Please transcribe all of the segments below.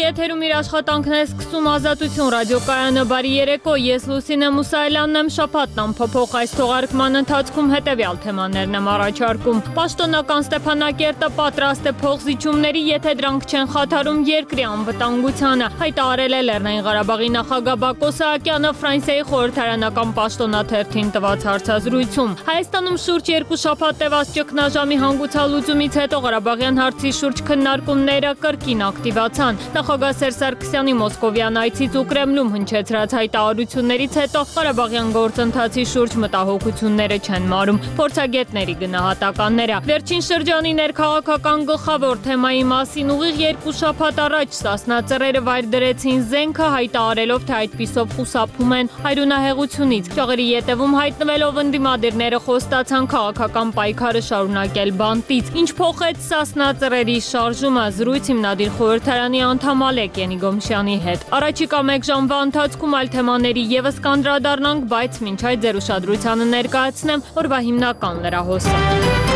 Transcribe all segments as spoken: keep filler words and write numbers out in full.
եթերում իր աշխատանքն է սկսում Ազատություն ռադիոկայանը, բարի երեկո, ես Լուսինե Մուսայելյանն եմ, շաբաթն ամփոփող այս թողարկման ընթացքում հետևյալ թեմաներն եմ առաջարկում։ Պաշտոնական Ստեփանակերտը պատրաստ է փոխզիջումների, եթե դրանք չեն խաթարում երկրի անվտանգությանը, հայտարարել է Լեռնային Ղարաբաղի նախագահ Բակո Սահակյանը Ֆրանսիայի խորհրդարանական պաշտոնաթերթին տված հարցազրույցում։ Հայաստանում շուրջ երկու շաբաթ տևած ճգնաժամի հանգուցալուծումից հետո Ղարաբաղյան հարցի շուրջ քննարկումները կրկին ակտիվացան։ Նախագահ Սերժ Սարգսյանի Մոսկովյան այցից ու Կրեմլում հնչեցրած հայտարարություններից հետո Ղարաբաղյան գործընթացի շուրջ մտահոգությունները չեն մարում փորձագետների գնահատականները։ Վերջին շրջանի ներքաղաքական գլխավոր թեմայի մասին ուղիղ երկու շաբաթ առաջ Սասնա ծռերը վայր դրեցին զենքը, հայտարարելով, թե այդպիսով խուսափում են հայրենահեղությունից։ Ճաղերի ետևում հայտնվելով ընդդիմադիրները խոստացան քաղաքական պայքարը շարունակել բանտից։ Ինչ փոխեց Սասնա ծռերի շարժումը, զրույց հիմնադիր խորհրդարանի անդամ Ալեք Ենիգոմշյանի հետ։ Առաջիկա մեկ ժամվա ընթացքում այլ թեմաների ևս կանդրադառնանք, բայց մինչ այդ ձեր ուշադրությանը ներկայացնեմ օրվա հիմնական լրահոսը։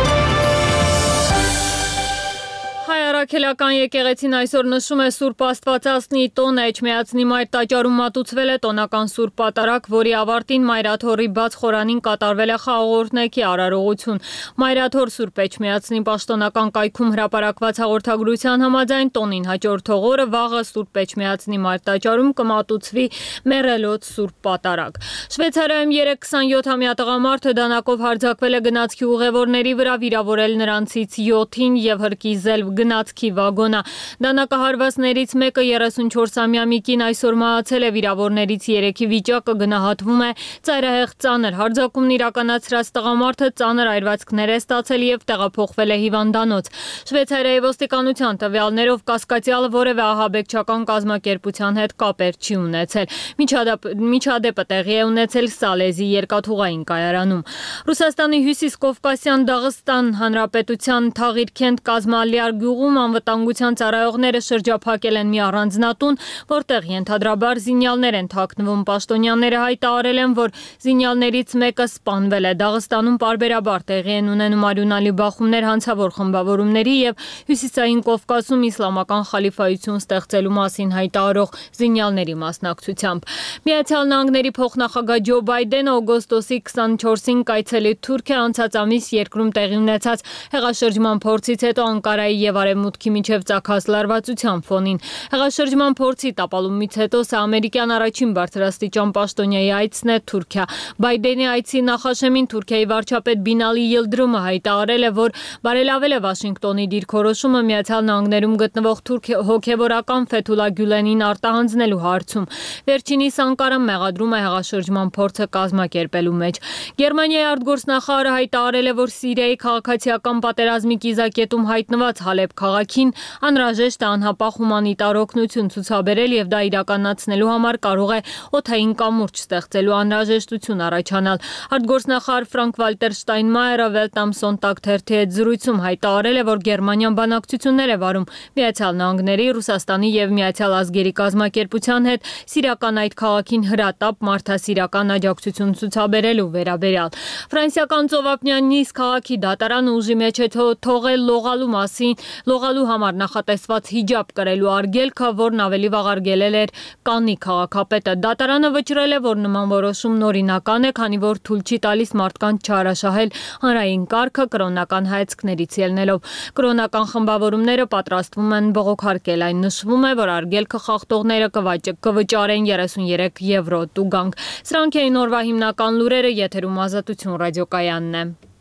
Հայ առաքելական եկեղեցին այսօր նշում է Սուրբ Աստվածածնի տոնը, Էջմիածնի մայր տաճարում մատուցվել է տոնական Սուրբ Պատարագ, որի ավարտին Մայրաթոռի բաց խորանին կատարվել է խաղաղորդնեկի արարողություն։ Մայրաթոռ Սուրբ Էջմիածնի պաշտոնական կայքում հրապարակված հաղորդագրության համաձայն տոնին հաջորդող օրը վաղը Սուրբ Էջմիածնի մայր տաճարում կմատուցվի մեռելոց Սուրբ Պատարագ։ Շվեյցարիայում երեք քսանյոթամյա տղամարդը դանակով հարձակվել է գնացքի ուղևորների վրա, վիրավորել նրանցից յոթին եւ հրկիզել գնացքի վագոնը։ Դանակահարվածներից մեկը երեսունչորսամյա մի կին այսօր մահացել է, վիրավորներից երեքի վիճակը գնահատվում է ծայրահեղ ծանր։ Հարձակումն իրականացրած տղամարդը ծանր այրվածքներ է ստացել եւ տեղափոխվել է հիվանդանոց։ Շվեյցարիայի ոստիկանության տվյալներով կասկածյալը որևէ ահաբեկչական կազմակերպության հետ կապեր չի ունեցել։ Միջադեպը տեղի է ունեցել Սալեզի երկաթուղային կայարանում։ Ռուսաստանի հյուսիսկովկասյան Դաղստան Հանրապետության Թաղիրքենտ Կազմալիար գյուղում անվտանգության ծառայողները շրջափակել են մի առանձնատուն, որտեղ ենթադրաբար զինյալներ են թաքնվում։ Պաշտոնյաները հայտարարել են, որ զինյալներից մեկը սպանվել է։ Դաղստանում պարբերաբար տեղի են ունենում արյունալի բախումներ հանցավոր խմբավորումների եւ Հյուսիսային Կովկասում իսլամական խալիֆայություն ստեղծելու մասին հայտարարող զինյալների մասնակցությամբ։ Միացյալ Նահանգների փոխնախագահ Ջո Բայդենը օգոստոսի քսանչորսին կայցելի Թուրքիա, անցած ամիս երկրում տեղի ունեցած հեղաշրջման փորձից հետո Անկարայի եւ Արևմուտքի միջև ծագած լարվածության ֆոնին։ Հեղաշրջման փորձի տապալումից հետո սա ամերիկյան առաջին բարձրաստիճան պաշտոնյայի այցն է Թուրքիա։ Բայդենի այցի նախաշեմին Թուրքիայի վարչապետ Բինալի Յիլդրումը հայտարարել է, որ բարելավել է Վաշինգտոնի դիրքորոշումը Միացյալ Նահանգներում գտնվող թուրք հոգևորական Ֆեթուլա Գյուլենին արտահանձնելու հարցում։ Վերջինիս Անկարան մեղադրում է հեղաշրջման փորձը կազմակերպելու մեջ։ Գերմանիայի արտգործնախարարը հայտարարել է, որ Սիրիայի քաղաքացիական պատերազմի կիզակետում հայտնված Հալեբ քաղաքին անհրաժեշտ է անհապաղ հումանիտար օգնություն ցուցաբերել եւ դա իրականացնելու համար կարող է օդային կամուրջ ստեղծելու անհրաժեշտություն առաջանալ։ Արտգործնախարար Ֆրանկ Վալտեր Շտայնմայերը Welt am Sonntag թերթի հետ զրույցում հայտարարել է, որ Գերմանիան բանակցություններ է վարում Միացյալ Նահանգների, Ռուսաստանի եւ Միացյալ Ազգերի կազմակերպության հետ սիրիական այդ քաղաքին հրատապ մարդասիրական աջակցություն ցուցաբերելու վերաբերյալ։ Ֆրանսիական ծովափնյան Նիս քաղաքի դատարանը ուժի մեջ է թողել լողալու մասին լողալու համար նախատեսված հիջաբ կրելու արգելքը, որն ավելի վաղ արգելել էր Կաննի քաղաքապետը։ Դատարանը վճռել է, որ նման որոշումն օրինական է, քանի որ թույլ չի տալիս մարդկանց չարաշահել հանրային կարգը կրոնական հայացքներից ելնելով։ Կրոնական խմբավորումները պատրաստվում են բողոքարկել, այն նշվում է, որ արգելքը խախտողները կվճարեն երեսունյերեք եվրո տուգանք։ Սրանք էին օրվա հիմնական լուրերը, եթերում Ազատություն ռադիոկայանն է։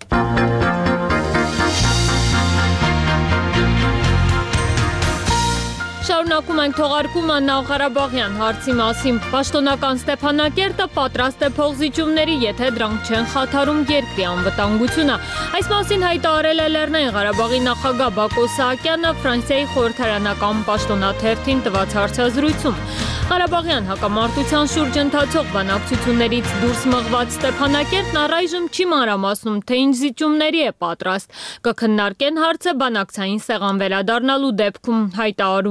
Շարունակում ենք թողարկումը Նախարաբաղյան հարցի մասին։ Պաշտոնական Ստեփանակերտը պատրաստ է փոխզիջումների, եթե դրանք չեն խաթարում երկրի անվտանգությունը։ Այս մասին հայտարարել է Լեռնային Ղարաբաղի նախագահ Բակո Սահակյանը Ֆրանսիայի խորհրդարանական պաշտոնաթերթին տված հարցազրույցում։ Ղարաբաղյան հակամարտության շուրջ ընթացող բանակցություններից դուրս մղված Ստեփանակերտն առայժմ չի մանրամասնում, թե ինչ զիջումների է պատրաստ։ Կքննարկեն հարցը բանակցային սեղան վերադառնալու դեպքում, հայտարարում են։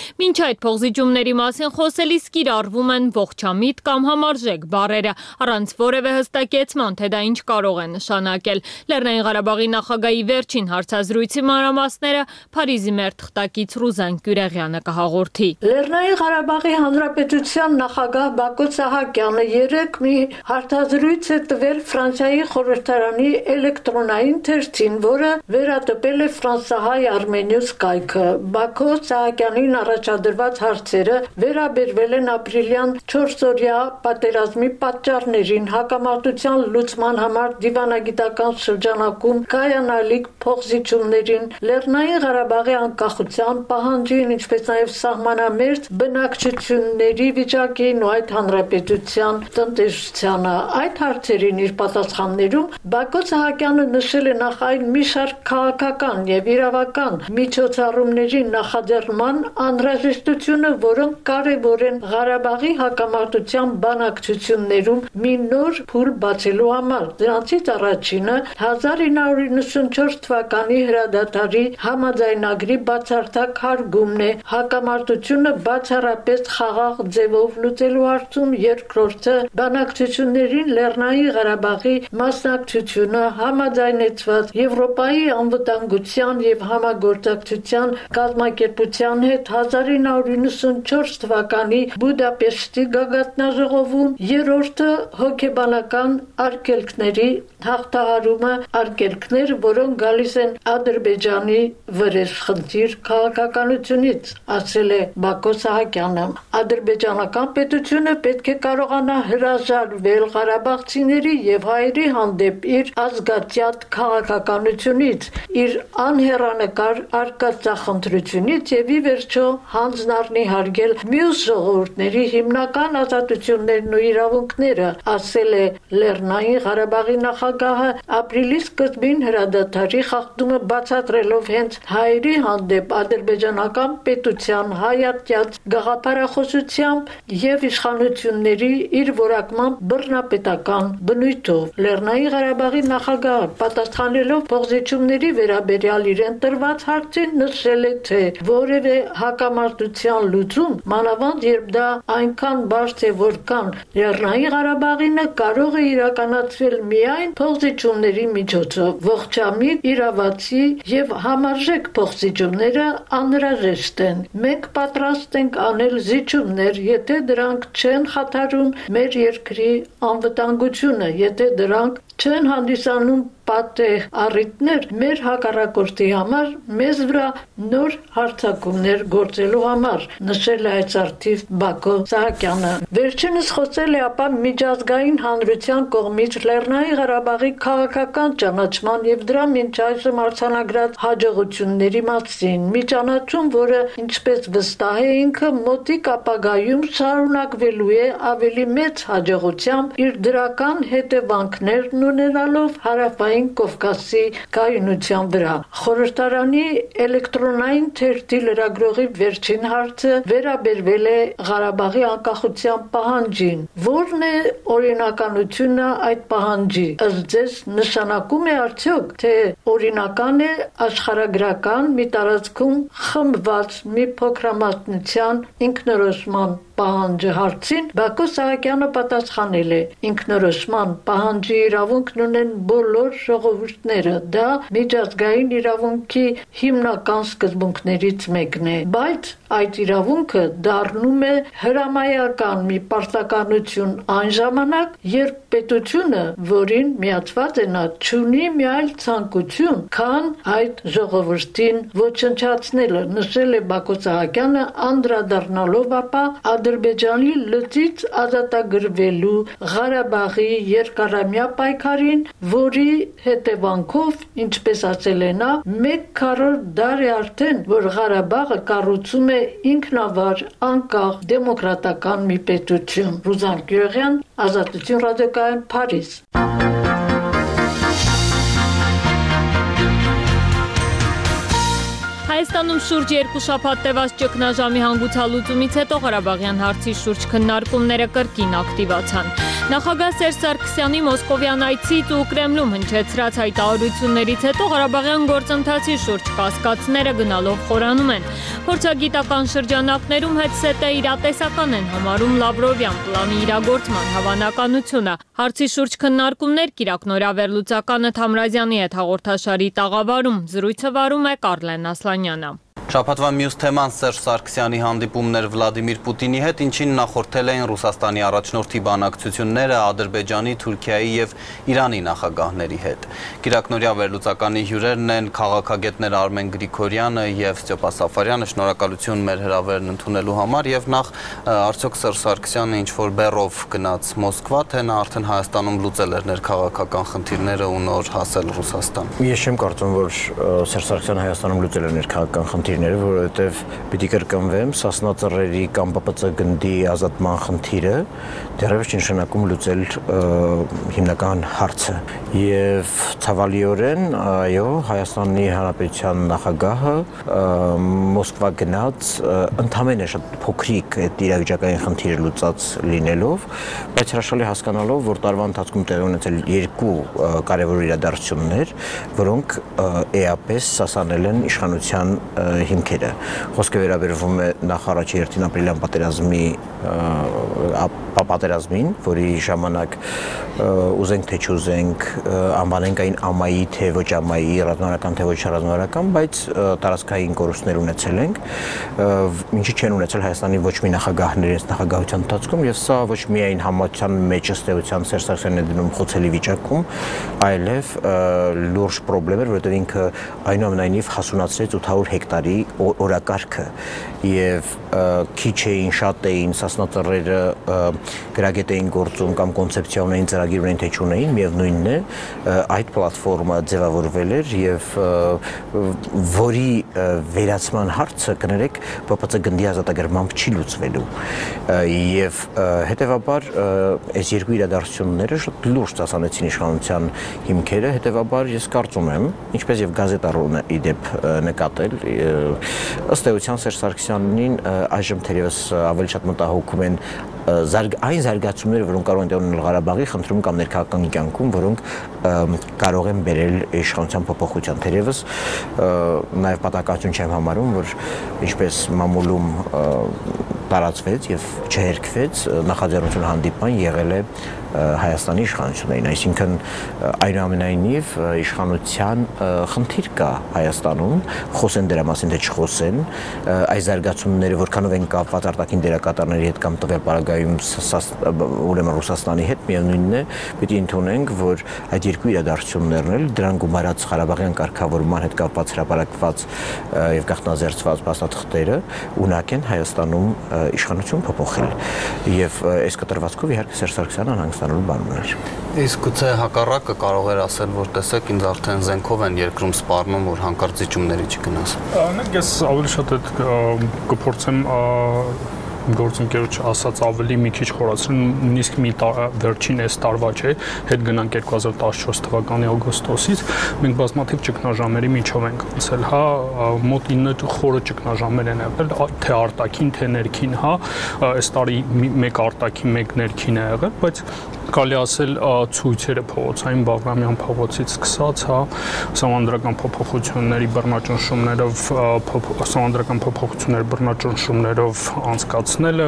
Մինչ այդ փոխզիջումների մասին խոսելիս կիրառվում են ողջամիտ կամ համարժեք բառերը, առանց որևէ հստակեցման, թե դա ինչ կարող է նշանակել։ Լեռնային Ղարաբաղի նախագահի վերջին հարցազրույցի մանրամասները Փարիզի մեր թղթակից Ռուզան Կյուրեղյանը կհաղորդի։ Լեռնային Ղարաբաղի Հանրապետության նախագահ Բակո Սահակյանը երեկ մի հարցազրույց է տվել Ֆրանսիայի խորհրդարանի էլեկտրոնային թերթին, որը վերատպել է ֆրանսահայ Armenius կայքը։ Բակո Սահակյանին առաջադրված հարցերը վերաբերվել են ապրիլյան չորսօրյա պատերազմի պատճառներին, հակամարտության լուծման համար դիվանագիտական շրջանակում կայանալիք փոխզիջումներին, Լեռնային Ղարաբաղի անկախության պահանջին, ինչպես նաև սահմանամերձ բնակչությունների վիճակին ու այդ հանրապետության տնտեսությանը։ Այդ հարցերին իր պատասխաններում Բակո Սահակյանը նշել է նախ այն մի շարք քաղաքական եւ իրավական միջոցառումների նախաձեռնման անհրաժեշտությունը, որոնք կարևոր են Ղարաբաղի հակամարտության բանակցություններում մի նոր փուլ բացելու համար։ Դրանցից առաջինը հազար ինը հարյուր իննսունչորս թվականի հրադադարի համաձայնագրի բացարձակ հարգումն է, հակամարտությունը բացառապես խաղաղ ձևով լուծելու հարցում, երկրորդը բանակցություններին Լեռնային Ղարաբաղի մասնակցությունը համաձայնեցված Եվրոպայի անվտանգության եւ համագործակցության կազմակերպության հետ հազար ինը հարյուր իննսունչորս թվականի Բուդապեշտի գագաթնաժողովում, երրորդը հոգեբանական արգելքների հաղթահարումը, արգելքներ, որոնք գալիս են Ադրբեջանի վրեժխնդիր քաղաքականությունից, ասել է Բակո Սահակյանը։ Ադրբեջանական պետությունը պետք է կարողանա հրաժարվել ղարաբաղցիների եւ հայերի հանդեպ իր ազգատյատ քաղաքականությունից, իր անհեռանկար արկածախնդրությունից եւ ի վերջո հանձն առնի հարգել մյուս ժողովուրդների հիմնական ազատություններն ու իրավունքները, ասել է Լեռնային Ղարաբաղի նախագահը ապրիլի սկզբին հրադադարի խախտումը բացատրելով հենց հայերի հանդեպ ադրբեջանական պետության հայատյաց գաղափարախոսությամբ եւ իշխանությունների իր որակման բռնապետական բնույթով։ Լեռնային Ղարաբաղի նախագահը պատասխանելով փոխզիջումների վերաբերյալ իրեն տրված հարցին նշել է, թե որևէ հակամարտության լուծում, մանավանդ երբ դա այնքան բարդ է, որքան Լեռնային Ղարաբաղինը, կարող է իրականացվել միայն փոխզիջումների միջոցով։ Ողջամիտ, իրավացի եւ համարժեք փոխզիջումները անհրաժեշտ են։ Մենք պատրաստ ենք անել զիջումներ, եթե դրանք չեն խաթարում մեր երկրի անվտանգությունը, եթե դրանք չեն հանդիսանում պատեհ առիթներ մեր հակառակորդի համար, մեզ վրա նոր հարձակումներ գործելու համար, նշել է այս արդիվ Բակո Սահակյանը։ Վերջինս խոսել է ապա միջազգային հանրության կողմից Լեռնային Ղարաբաղի քաղաքական ճանաչման եւ դրա մինչ այժմ արձանագրած հաջողությունների մասին։ Մի ճանաչում, որը, ինչպես վստահ է ինքը, մոտիկ ապագայում շարունակվելու է ավելի մեծ հաջողությամբ իր դրական հետևանքներն ունենալով հարավային Կովկասի կայունության վրա։ Խորհրդարանի էլեկտրոնային թերթի լրագրողի վերջին հարցը վերաբերվել է Ղարաբաղի անկախության պահանջին։ Որն է օրինականությունը այդ պահանջի։ Ըստ ձեզ նշանակում է արդյոք, թե օրինական է աշխարհագրական մի տարածքում խմբված մի փոքրամասնության ինքնորոշման պահանջը հարցին Բակո Սահակյանը պատասխանել է. ինքնորոշման պահանջի իրավունքն ունեն բոլոր ժողովուրդները, դա միջազգային իրավունքի հիմնական սկզբունքներից մեկն է, բայց այդ իրավունքը դառնում է հրամայական մի պարտականություն այն ժամանակ, երբ պետությունը, որին միացված է նա, չունի մի այլ ցանկություն, քան այդ ժողովրդին ոչնչացնելը, նշել է Բակո Սահակյանը, անդրադառնալով ապա Ադրբեջանի լծից ազատագրվելու Ղարաբաղի երկարամյա պայքարին, որի հետևանքով, ինչպես ասել է նա, մեկ քառորդ դար է արդեն, որ Ղարաբաղը կառուցում է ինքնավար, անկախ, դեմոկրատական մի պետություն։ Ռուզան Կյուրեղյան, Ազատություն ռադիոկայան, Փարիզ։ Հայաստանում շուրջ երկու շաբաթ տևած ճգնաժամի հանգուցալուծումից հետո Ղարաբաղյան հարցի շուրջ քննարկումները կրկին ակտիվացան։ Նախագահ Սերժ Սարգսյանի մոսկովյան այցից ու Կրեմլում հնչեցրած հայտարարություններից հետո Ղարաբաղյան գործընթացի շուրջ կասկածները գնալով խորանում են։ Փորձագիտական շրջանակներում հետսետը իրատեսական են համարում Լավրովյան պլանի իրագործման հավանականությունը։ Հարցի շուրջ քննարկումներ Կիրակ Նորավերլուծականը Թամրազյանի հետ հաղորդաշարի տաղավարում զրույցը վարում է Կարլեն Ասլանյանը։ Շաբաթվա մյուս թեման Սերժ Սարգսյանի հանդիպումներ Վլադիմիր Պուտինի հետ, ինչին նախորդել էին Ռուսաստանի առաջնորդի բանակցությունները Ադրբեջանի, Թուրքիայի և Իրանի նախագահների հետ։ Կիրակնորյա վերլուծականի հյուրերն են քաղաքագետներ Արմեն Գրիգորյանը և Ստյոպա Սաֆարյանը, շնորհակալություն մեր հրավերն ընդունելու համար, և նախ արդյոք Սերժ Սարգսյանը ինչ-որ բեռով գնաց Մոսկվա, թե նա արդեն Հայաստանում լուծել էր ներքաղաքական խնդիրները ու նոր հասել Ռուսաստան։ Ես չեմ կարծում, որ Սերժ Սարգսյանը Հայաստանում լուծել էր ներքաղաքական խնդիրները, որովհետև պիտի կրկնվեմ, Սասնա ծռերի կամ Պ Պ Ց գնդի ազատման խնդիրը դեռևս չի նշանակում լուծել հիմնական հարցը։ Եվ ցավալիորեն, այո, Հայաստանի Հանրապետության նախագահը Մոսկվա գնաց ընդամենը շատ փոքրիկ այդ իրավիճակային խնդիրը լուծած լինելով, բայց հրաշալի հասկանալով, որ տարվա ընթացքում տեղի ունեցել երկու կարևոր իրադարձություններ, որոնք էապես սասանել են իշխանության հիմքերը։ Խոսքը վերաբերվում է նախ առաջի հերթին ապրիլյան պատերազմի պատերազմին, որի ժամանակ ուզենք թե չուզենք անվանենք այն ամայի թե ոչ ամայի, ռազմավարական թե ոչ ռազմավարական, բայց տարածքային կորուստներ ունեցել ենք, ինչի չեն ունեցել Հայաստանի ոչ մի նախագահների նախագահության ընթացքում, եւ սա ոչ միայն համացան մեջ ըստ էության Սերժ Սարգսյանն է դնում խոցելի վիճակում, այլև լուրջ խնդրեմ էր, որովհետև ինքը այնուամենայնիվ հասունացրեց ութ հարյուր հեկտարի օրակարգը եւ քիչ էին, շատ էին Սասնա ծռերը գրագետ էին գործում կամ կոնցեպցիա ունեին, ծրագիր ունեին, թե չունեին, միևնույնն է, այդ պլատֆորմը ձևավորվել էր եւ որի վերացման հարցը կներեք Պ Պ Ց գնդի ազատագրմամբ չի լուծվելու եւ հետեւաբար այս երկու իրադարձությունները շատ լուրջ ծասանեցին իշխանության հիմքերը, հետեւաբար ես կարծում եմ, ինչպես եւ գազետառուն ի դեպ նկատել, ըստ էության Սերժ Սարգսյանին այժմ թերևս ավելի շատ մտահոգում են այն զարգացումները, որոնք կարող են տեղ ունենալ Ղարաբաղի խնդրում կամ ներքաղաքական կյանքում, որոնք կարող են բերել իշխանության փոփոխության։ Թերևս նաև պատահականություն չեմ համարում, որ ինչպես մամուլում տարածվեց եւ չհերկվեց, նախաձեռնություն հանդիպման եղել է Հայաստանի իշխանություններին, այսինքն այնուամենայնիվ իշխանության խնդիր կա Հայաստանում, խոսեն դրա մասին, թե չխոսեն, այս զարգացումները որքանով են կապված արտաքին դերակատարների հետ կամ տվյալ պարագայում ուրեմն Ռուսաստանի հետ, միևնույնն է, պիտի ընդունենք, որ այդ երկու իրադարձություններն էլ դրան գումարած Ղարաբաղյան կարգավորման հետ կապված հրապարակված եւ գաղտնազերծված փաստաթղթերը ունակ են Հայաստանում իշխանություն փոփոխել եւ այս կտրվածքով իհարկե Սերժ Սարգսյանը հանգստանալու բան ուներ։ Իսկ գուցե հակառակը կարող էր ասել, որ տեսեք, ինձ արդեն զենքով են երկրում սպառնում, որ հանկարծ զիջումների չգնաս։ Ես ավելի շատ այդ կփորձեմ գործընկերոջ ասած ավելի մի քիչ խորացնել, նույնիսկ մի վերջին այս տարվա չէ, հետ գնանք երկու հազար տասնչորս թվականի օգոստոսից, մենք բազմաթիվ ճգնաժամերի միջով ենք անցել, հա, մոտ ինը խորը ճգնաժամեր են եղել, թե արտաքին, թե ներքին, հա, այս տարի մեկ արտաքին, մեկ ներքին է եղել, բայց կարելի ասել ցույցերը փողոցային Բաղրամյան փողոցից սկսած, հա, սահմանադրական փոփոխությունների բռնաճնշումներով, սահմանադրական փոփոխությունների բռնաճնշումներով անցկացնելը,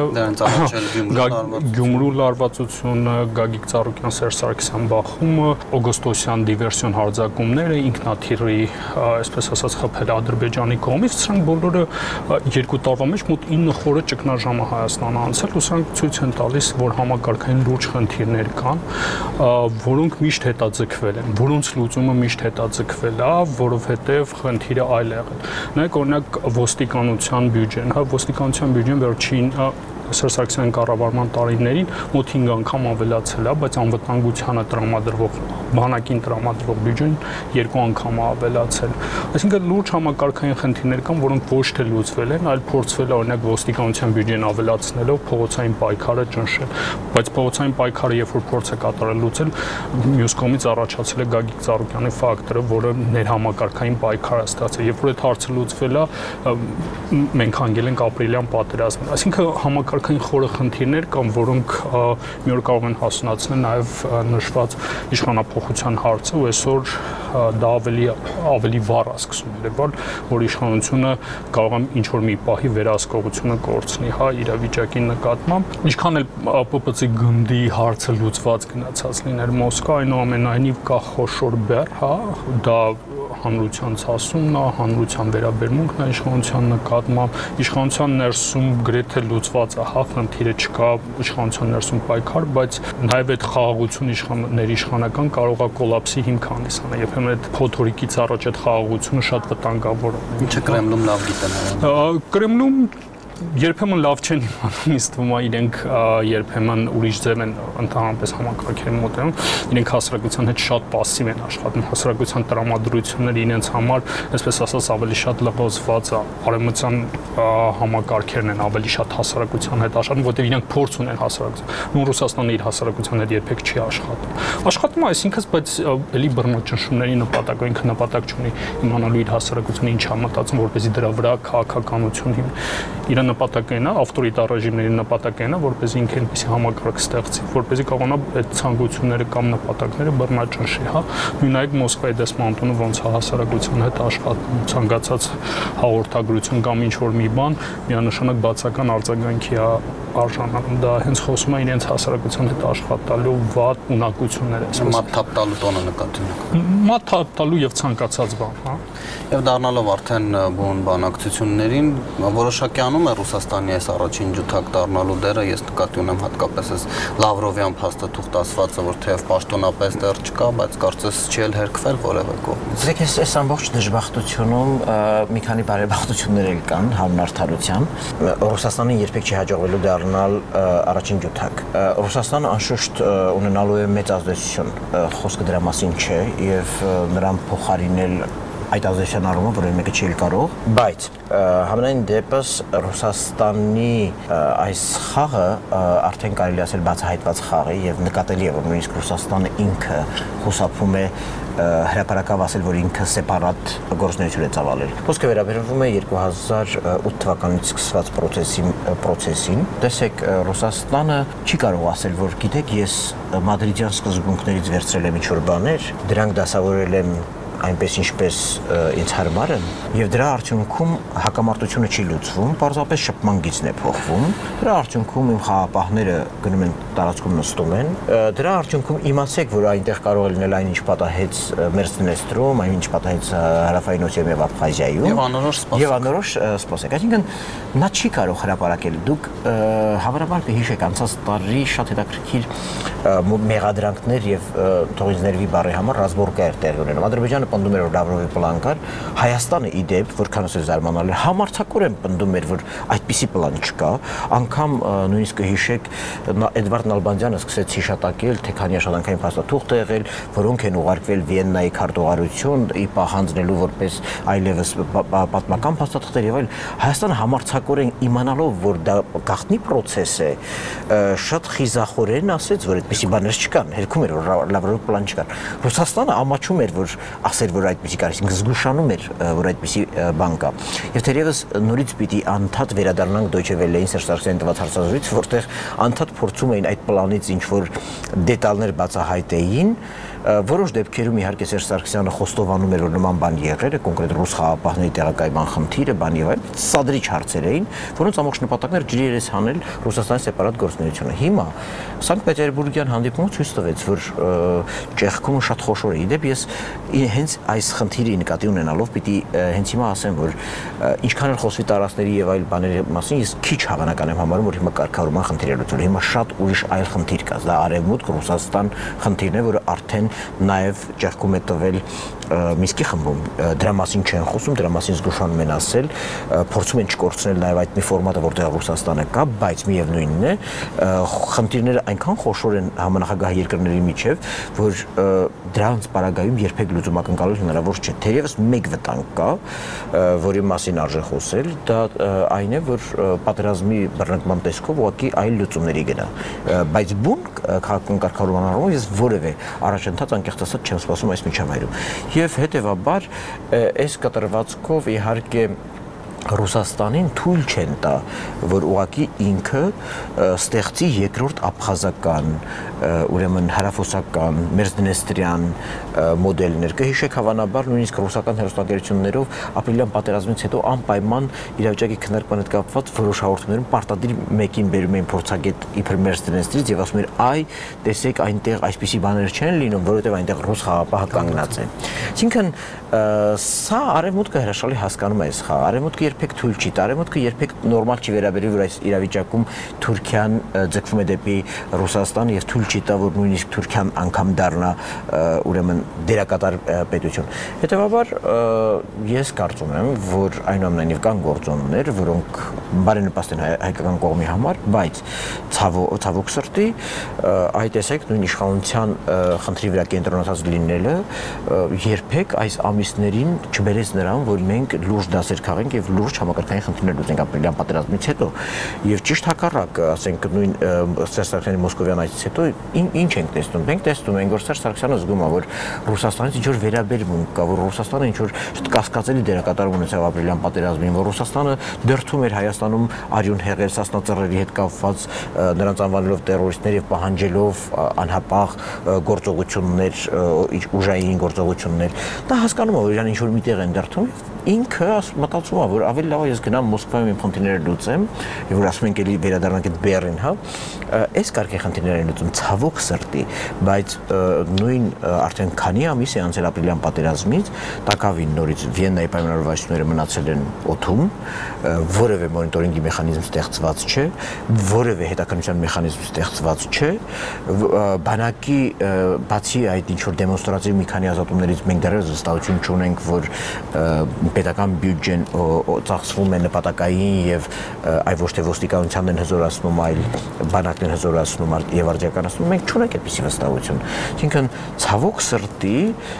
Գյումրու լարվածությունը, Գագիկ Ծառուկյան, Սերժ Սարգսյան բախումը, օգոստոսյան դիվերսիոն հարձակումները, ինքնաթիռի, այսպես ասած, խփել Ադրբեջանի կողմից, սրանք բոլորը երկու տարվա մեջ մոտ ինը խորը ճգնաժամ է Հայաստանը անցել, ու սրանք ցույց են տալիս, որ համակարգային լուրջ խնդիրներ կան, որոնք միշտ հետաձգվել են, որոնց լուծումը միշտ հետաձգվել է, որովհետև խնդիրը այլ է եղել։ Նայեք, օրինակ ոստիկանության բյուջեն, հա, ոստիկանության բյուջեն վերջին Սերժ Սարգսյանի կառավարման տարիներին մոտ հինգ անգամ ավելացել է, բայց անվտանգությանը տրամադրվող բանակին տրամադրող բյուջեն երկու անգամ ավելացել։ Այսինքն լուրջ համակարգային խնդիրներ կան, որոնք ոչ թե լուծվել են, այլ փորձվել է օրինակ ոստիկանության բյուջեն ավելացնելով փողոցային պայքարը ճնշել, բայց փողոցային պայքարը երբ որ փորձ է կատարել լուծել, մյուս կողմից առաջացել է Գագիկ Ծառուկյանի ֆակտորը, որը ներհամակարգային պայքար է ստացել։ Երբ որ այդ հարցը լուծվել է, մենք հանգել ենք ապրիլյան պատերազմին։ Այսինքն համակարգային խորը խնդիրներ կան, որոնք մի օր կարող են հասունացնել նաև նշված իշխանափոխության հարցը, ու այսօր դա ավելի ավելի վառ է սկսում երևալ, որ իշխանությունը կարող է ինչ որ մի պահի վերահսկողությունը կորցնի, հա, իրավիճակի նկատմամբ։ Ինչքան էլ Պ Պ Ց գնդի հարցը լուծված գնացած լիներ Մոսկվա, այնուամենայնիվ կա խոշոր բեռ, հա, դա հանրության ցասումն է, հանրության վերաբերմունքն է իշխանության նկատմամբ, իշխանության ներսում գրեթե լուծված է, հա, խնդիրը չկա, իշխանության ներսում պայքար, բայց նաև այդ խաղաղություն ներիշխանական կարող է կոլապսի հիմք հանդիսանալ, երբեմն այդ փոթորիկից առաջ այդ խաղաղությունը շատ վտանգավոր է։ Ինչը Կրեմլում լավ գիտեն։ Կրեմլում երբեմն լավ չեն իմանում, ինձ թվում է իրենք երբեմն ուրիշ ձև են ընդհանրապես համակարգերի մոտենում, իրենք հասարակության հետ շատ պասիվ են աշխատում, հասարակության տրամադրությունները իրենց համար, այսպես ասած, ավելի շատ լղոզված է, արևմտյան համակարգերն են ավելի շատ հասարակության հետ աշխատում, որտեղ իրենք փորձ ունեն հասարակության, նույն Ռուսաստանը իր հասարակության հետ երբեք չի աշխատում։ Աշխատում է, այսինքն, բայց էլի բռնաճնշումների նպատակ, ինքը նպատակ չունի իմանալու իր հասարակությունը ինչ է մտածում, որպեսզի դրա վրա քաղաքականություն իր նպատակն է, ավտորիտար ռեժիմների նպատակն է, որպեսզի ինքը այնպեսի համակարգ ստեղծի, որպեսզի կարողանա այդ ցանկությունները կամ նպատակները բռնաճնշի, հա։ Նույնիսկ Մոսկվայի դեսպանատունը ոնց է հասարակության հետ աշխատում, ցանկացած հաղորդագրություն կամ ինչ որ մի բան միանշանակ բացական արձագանքի է արժանանում, դա հենց խոսում է իրենց հասարակության հետ աշխատալու վատ ունակությունները, այսպես մատ թափ տալու տոնը նկատի ունեք։ Մատ թափ տալու եւ ցանկացած բան, հա։ Եվ դառնալով արդեն բուն բանակցություններին, որոշակի անում է Ռուսաստանի այս առաջին ջութակ դառնալու դերը, ես նկատի ունեմ հատկապես այս Լավրովյան փաստաթուղթ ասվածը, որ թեև պաշտոնապես դեռ չկա, բայց կարծես չի էլ հերքվել որևէ կողմից։ Ձեզ այս այս ամբողջ դժբախտությունում մի քանի բարեբախտություններ էլ կան հանրարդարության։ Ռուսաստանին երբեք չի հաջողվելու դառնալ առաջին ջութակ։ Ռուսաստանը անշուշտ ունենալու է մեծ ազդեցություն, խոսքը դրա մասին չէ, եւ նրան փոխարինել այդ ազդեցության առումով, որ մեկը չի կարող, բայց համենայն դեպս Ռուսաստանի այս խաղը արդեն կարելի ասել բացահայտված խաղ է եւ նկատելի է, որ նույնիսկ Ռուսաստանը ինքը խուսափում է հրապարակավ ասել, որ ինքը սեպարատ գործունեություն է ծավալել։ Խոսքը վերաբերվում է երկու հազար ութ թվականից սկսված process-ին, process-ին։ Տեսեք, Ռուսաստանը չի կարող ասել, որ գիտեք, ես մադրիդյան սկզբունքներից վերցրել եմ ինչ-որ բաներ, դրանք դասավորել եմ այնպես ինչպես ինձ հարմար են, եւ դրա արդյունքում հակամարտությունը չի լուծվում, պարզապես շփման գիծն է փոխվում, դրա արդյունքում իմ խաղապահները գնում են տարածքում նստում են, դրա արդյունքում իմացեք, որ այնտեղ կարող է լինել այնինչ պատահեց Մերձդնեստրում, այնինչ պատահեց Հարավային Օսիայում եւ Աբխազիայում, եւ անորոշ սպասեք։ Եվ անորոշ սպասեք, այսինքն նա չի կարող հրապարակել։ Դուք հավանաբար կհիշեք անցած տարի շատ հետաքրքիր մեղադրանքներ եւ թողից ներվի բառի համար ռազմորկա էր տեղի ունենում։ Ադրբեջանը պնդում էր, որ Լավրովի պլան կար, Հայաստանը ի դեպ, որքանս է զարմանալի, համարձակորեն պնդում էր, որ այդպիսի պլան չկա, անգամ նույնիսկ կհիշեք Էդվարդ Նալբանդյանը սկսեց հիշատակել, թե քանի աշխատանքային փաստաթուղթ է եղել, որոնք են ուղարկվել Վիեննայի քարտուղարություն, ի պահանջնելու որպես այլևս պատմական փաստաթղթեր եւ այլ։ Հայաստանը համարձակորեն իմանալով, որ դա գաղտնի process է, շատ խիզախորեն ասեց, որ այդպիսի բաներ չկան, հերքում էր, որ Լավրովի պլան չկար։ Ռուսաստանը ամաչում էր, որ ասել, որ այդպիսի կար, ինքը զգուշանում էր, որ այդպիսի բան կա։ Եվ թերևս նորից պիտի անդադ վերադառնանք Deutsche Welle-ին Սերժ Սարգսյանի տված հարցազրույց, որտեղ անդադ փորձում էին այդ պլանից ինչ-որ դետալներ բացահայտեին, որոշ դեպքերում իհարկե Սերժ Սարգսյանը խոստովանում էր, որ նման բան եղել է, կոնկրետ ռուս խաղապահների տեղակայման խնդիրը, բան եւ այլ, սադրիչ հարցեր էին, որոնց ամբողջ նպատակն էր ջրի երես հանել Ռուսաստանի սեպարատ գործունեությունը։ Հիմա Սանկտ Պետերբուրգյան հանդիպումը ցույց տվեց, որ ճեղքումը շատ խոշոր է։ Իդեպ ես հենց այս խնդիրի նկատի ունենալով պիտի հենց հիմա ասեմ, որ ինչքան էլ խոսվի տարածքների եւ այլ բաների մասին, ես քիչ հավանական եմ համարում, որ հիմա կարգավորման խնդիր է լուծել։ Հիմա շատ ուրիշ այլ խնդիր կա, դա Արևմուտք Ռուսաստան խնդիրն է, որը արդեն նաև ճեղքում է տվել Մինսկի խմբում դրա մասին չեն խոսում, դրա մասին զգուշանում են ասել, փորձում են չկորցնել նաև այդ մի ֆորմատը, որտեղ Ռուսաստանը կա, բայց միևնույնն է, խնդիրները այնքան խոշոր են համանախագահ երկրների միջև, որ դրանց պարագայում երբեք լուծում ակնկալել հնարավոր չէ։ Թերևս մեկ վտանգ կա, որի մասին արժե խոսել, դա այն է, որ պատերազմի բռնկման տեսքով ուղղակի այլ լուծումների գնա, բայց բուն քաղաքական կարգավորման առումով ես որևէ առաջընթաց անկեղծ ասած չեմ սպասում այս միջավայրում։ Եվ հետևաբար այս կտրվածքով իհարկե Ռուսաստանին թույլ չեն տա, որ ուղղակի ինքը ստեղծի երկրորդ աբխազական, ուրեմն հարավոսական, մերձդնեստրյան մոդելներ։ Կհիշեք հավանաբար նույնիսկ ռուսական հեռուստաընկերություններով ապրիլյան պատերազմից հետո անպայման իրավիճակի քննարկման հետ կապված որոշ հաղորդումներում պարտադիր մեկին բերում էին փորձագետ իբր մերձդնեստրից եւ ասում էր այ տեսեք այնտեղ այսպիսի բաներ չեն լինում, որովհետեւ այնտեղ ռուս խաղապահը կանգնած է։ Այսինքն սա արևմուտքը հրաշալի հասկանում է այս խաղը։ Արևմուտքը երբեք թույլ չի տա, արևմուտքը երբեք նորմալ չի վերաբերվի, որ այս իրավիճակում Թուրքիան ձգվում է դեպի Ռուսաստան եւ թույլ չի տա, որ նույնիսկ Թուրքիան անգամ դառնա ուրեմն դերակատար պետություն։ Հետևաբար ես կարծում եմ, որ այնուամենայնիվ կան գործոններ, որոնք բարենպաստ են հայկական կողմի համար, բայց ցավոք սրտի այ տեսեք նույն իշխանության խնդրի վրա կենտրոնացած լինելը երբեք այս ամիսներին չբերեց նրան, որ մենք լուրջ դասեր քաղենք եւ լուրջ համակարգային խնդիրներ լուծենք ապրիլյան պատերազմից հետո եւ ճիշտ հակառակ, ասենք նույն Սերժ Սարգսյանի մոսկովյան այցից հետո ինչ ենք տեսնում։ Մենք տեսնում ենք, որ Սերժ Սարգսյանը զգում է, որ Ռուսաստանից ինչ-որ վերաբերմունք կա, որ Ռուսաստանը ինչ-որ կասկածելի դերակատարում ունեցավ ապրիլյան պատերազմին, որ Ռուսաստանը դրդում էր Հայաստանում արյուն հեղել սասնածռերի հետ կապված, նրանց անվանելով տերորիստներ եւ պահանջելով անհապաղ գործողություններ, ուժային գործողություններ։ Դա հասկանում է, որ իրան ինչ-որ միտեղ են դրդում, ինքը մտածում է, որ ավելի լավ է ես գնամ Մոսկվայում իմ խնդիրները լուծեմ, եւ որ ասում ենք էլի վերադառնանք այդ Բեռլին, հա, այս կարգի խնդիրները են լուծում ցավոք սրտի, բայց նույն արդեն քանի ամիս է անցել ապրիլյան պատերազմից, տակավին նորից Վիեննայի պայմանավորվածությունները մնացել են օդում, որևէ մոնիտորինգի մեխանիզմ ստեղծված չէ, որևէ հետաքննության մեխանիզմ ստեղծված չէ, բանակի բացի այդ ինչ որ դեմոնստրատիվ մի քանի ազատումներից մենք դեռևս վստահություն չունենք, որ պետական բյուջեն ծախսվում է նպատակային եւ այ ոչ թե ոստիկանությանն են հզորացնում, այլ բանակն են հզորացնում եւ արձագանացնում, մենք չունենք այդպիսի վստահություն։ Այսինքն ցավոք սրտի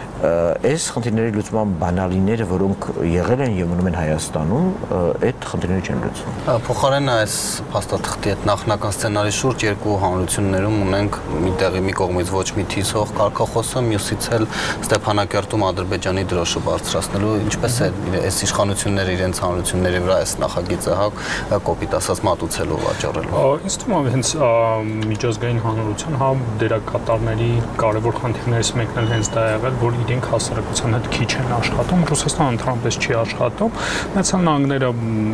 այս խնդիրների լուծման բանալիները, որոնք եղել են եւ մնում են Հայաստանում, այդ խնդիրները չեն լուծվում։ Փոխարենը այս փաստաթղթի այդ նախնական սցենարի շուրջ երկու հանրություններում ունենք մի տեղի մի կողմից ոչ մի թիզող կարգախոսը, մյուսից էլ Ստեփանակերտում Ադրբեջանի դրոշը բարձրացնելու, ինչպես է այս իշխանությունները իրենց հանրությունների վրա այս նախագիծը հա կոպիտ ասած մատուցելու վաճառելու։ Ինձ թվում է հենց միջազգային հանրության հա դերակատարների կարևոր խնդիրներից մեկն էլ հենց դա է եղել, որ իրենք հասարակության հետ քիչ են աշխատում, Ռուսաստանը ընդհանրապես չի աշխատում, Միացյալ Նահանգները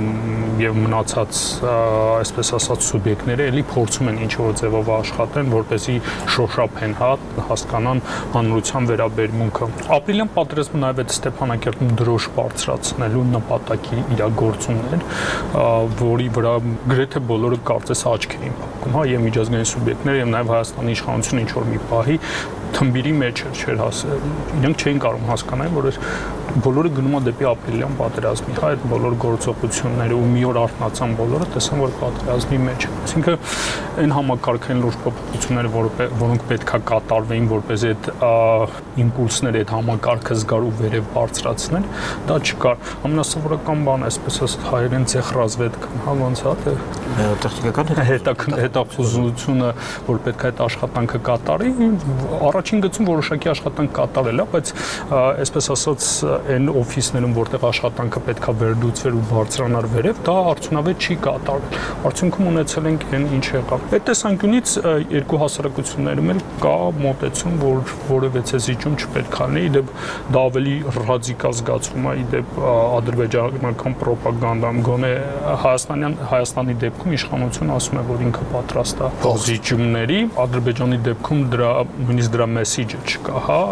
եւ մնացած այսպես ասած սուբյեկտները էլի փորձում են ինչ-որ ձևով աշխատեն, որպեսզի շոշափեն հա հասկանան հանրության վերաբերմունքը։ Ապրիլյան պատերազմը նաեւ այդ Ստեփանակերտում դրոշ բարձրացնելու նպատակի իրագործումն էր, որի վրա գրեթե բոլորը կարծես աչք էին փակում, հա, եւ միջազգային սուբյեկտները եւ նաեւ Հայաստանի իշխանությունը ինչ-որ մի պահի թմբիրի մեջ չէր հասել։ Իրենք չէին կարող հասկանալ, որ բոլորը գնում են դեպի ապրիլյան պատերազմի, հա, այդ բոլոր գործողությունները ու մի օր արթնացան բոլորը, տեսան, որ պատերազմի մեջ են։ Այսինքն այն համակարգային լուրջ փոփոխությունները, որոնք պետքա կատարվեին, որպես այդ իմպուլսները, այդ համակարգը զգար ու վերև բարձրացնել, դա չկար։ Ամենասովորական բանը, այսպես ասած, հայերեն ցեխ ռազվեդկան, հա, ոնց է, տեխնիկական հետաքննությունը, որ պետք է այդ աշխատանքը կատարի, առաջին գծում որոշակի աշխատանք կատարել է, բայց այսպես ասած այն օֆիսներում, որտեղ աշխատանքը պետքա վերլուծվեր ու բարձրանար վերև, դա արդյունավետ չի կատարվել։ Արդյունքում ունեցել ենք այն ինչ եղավ։ Այդ տեսանկյունից երկու հասարակություններում էլ կա մոտեցում, որ որևէ ցեզիջում չպետք է լինի, իդեպ դա ավելի ռադիկալ զգացվում է, իդեպ ադրբեջանական ռոպագանդան, գոնե հայաստանյան Հայաստանի դեպքում իշխանությունը ասում է, որ ինքը պատրաստ է զիջումների, Ադրբեջանի դեպքում դրա նույնիսկ դրա մեսիջը չկա, հա,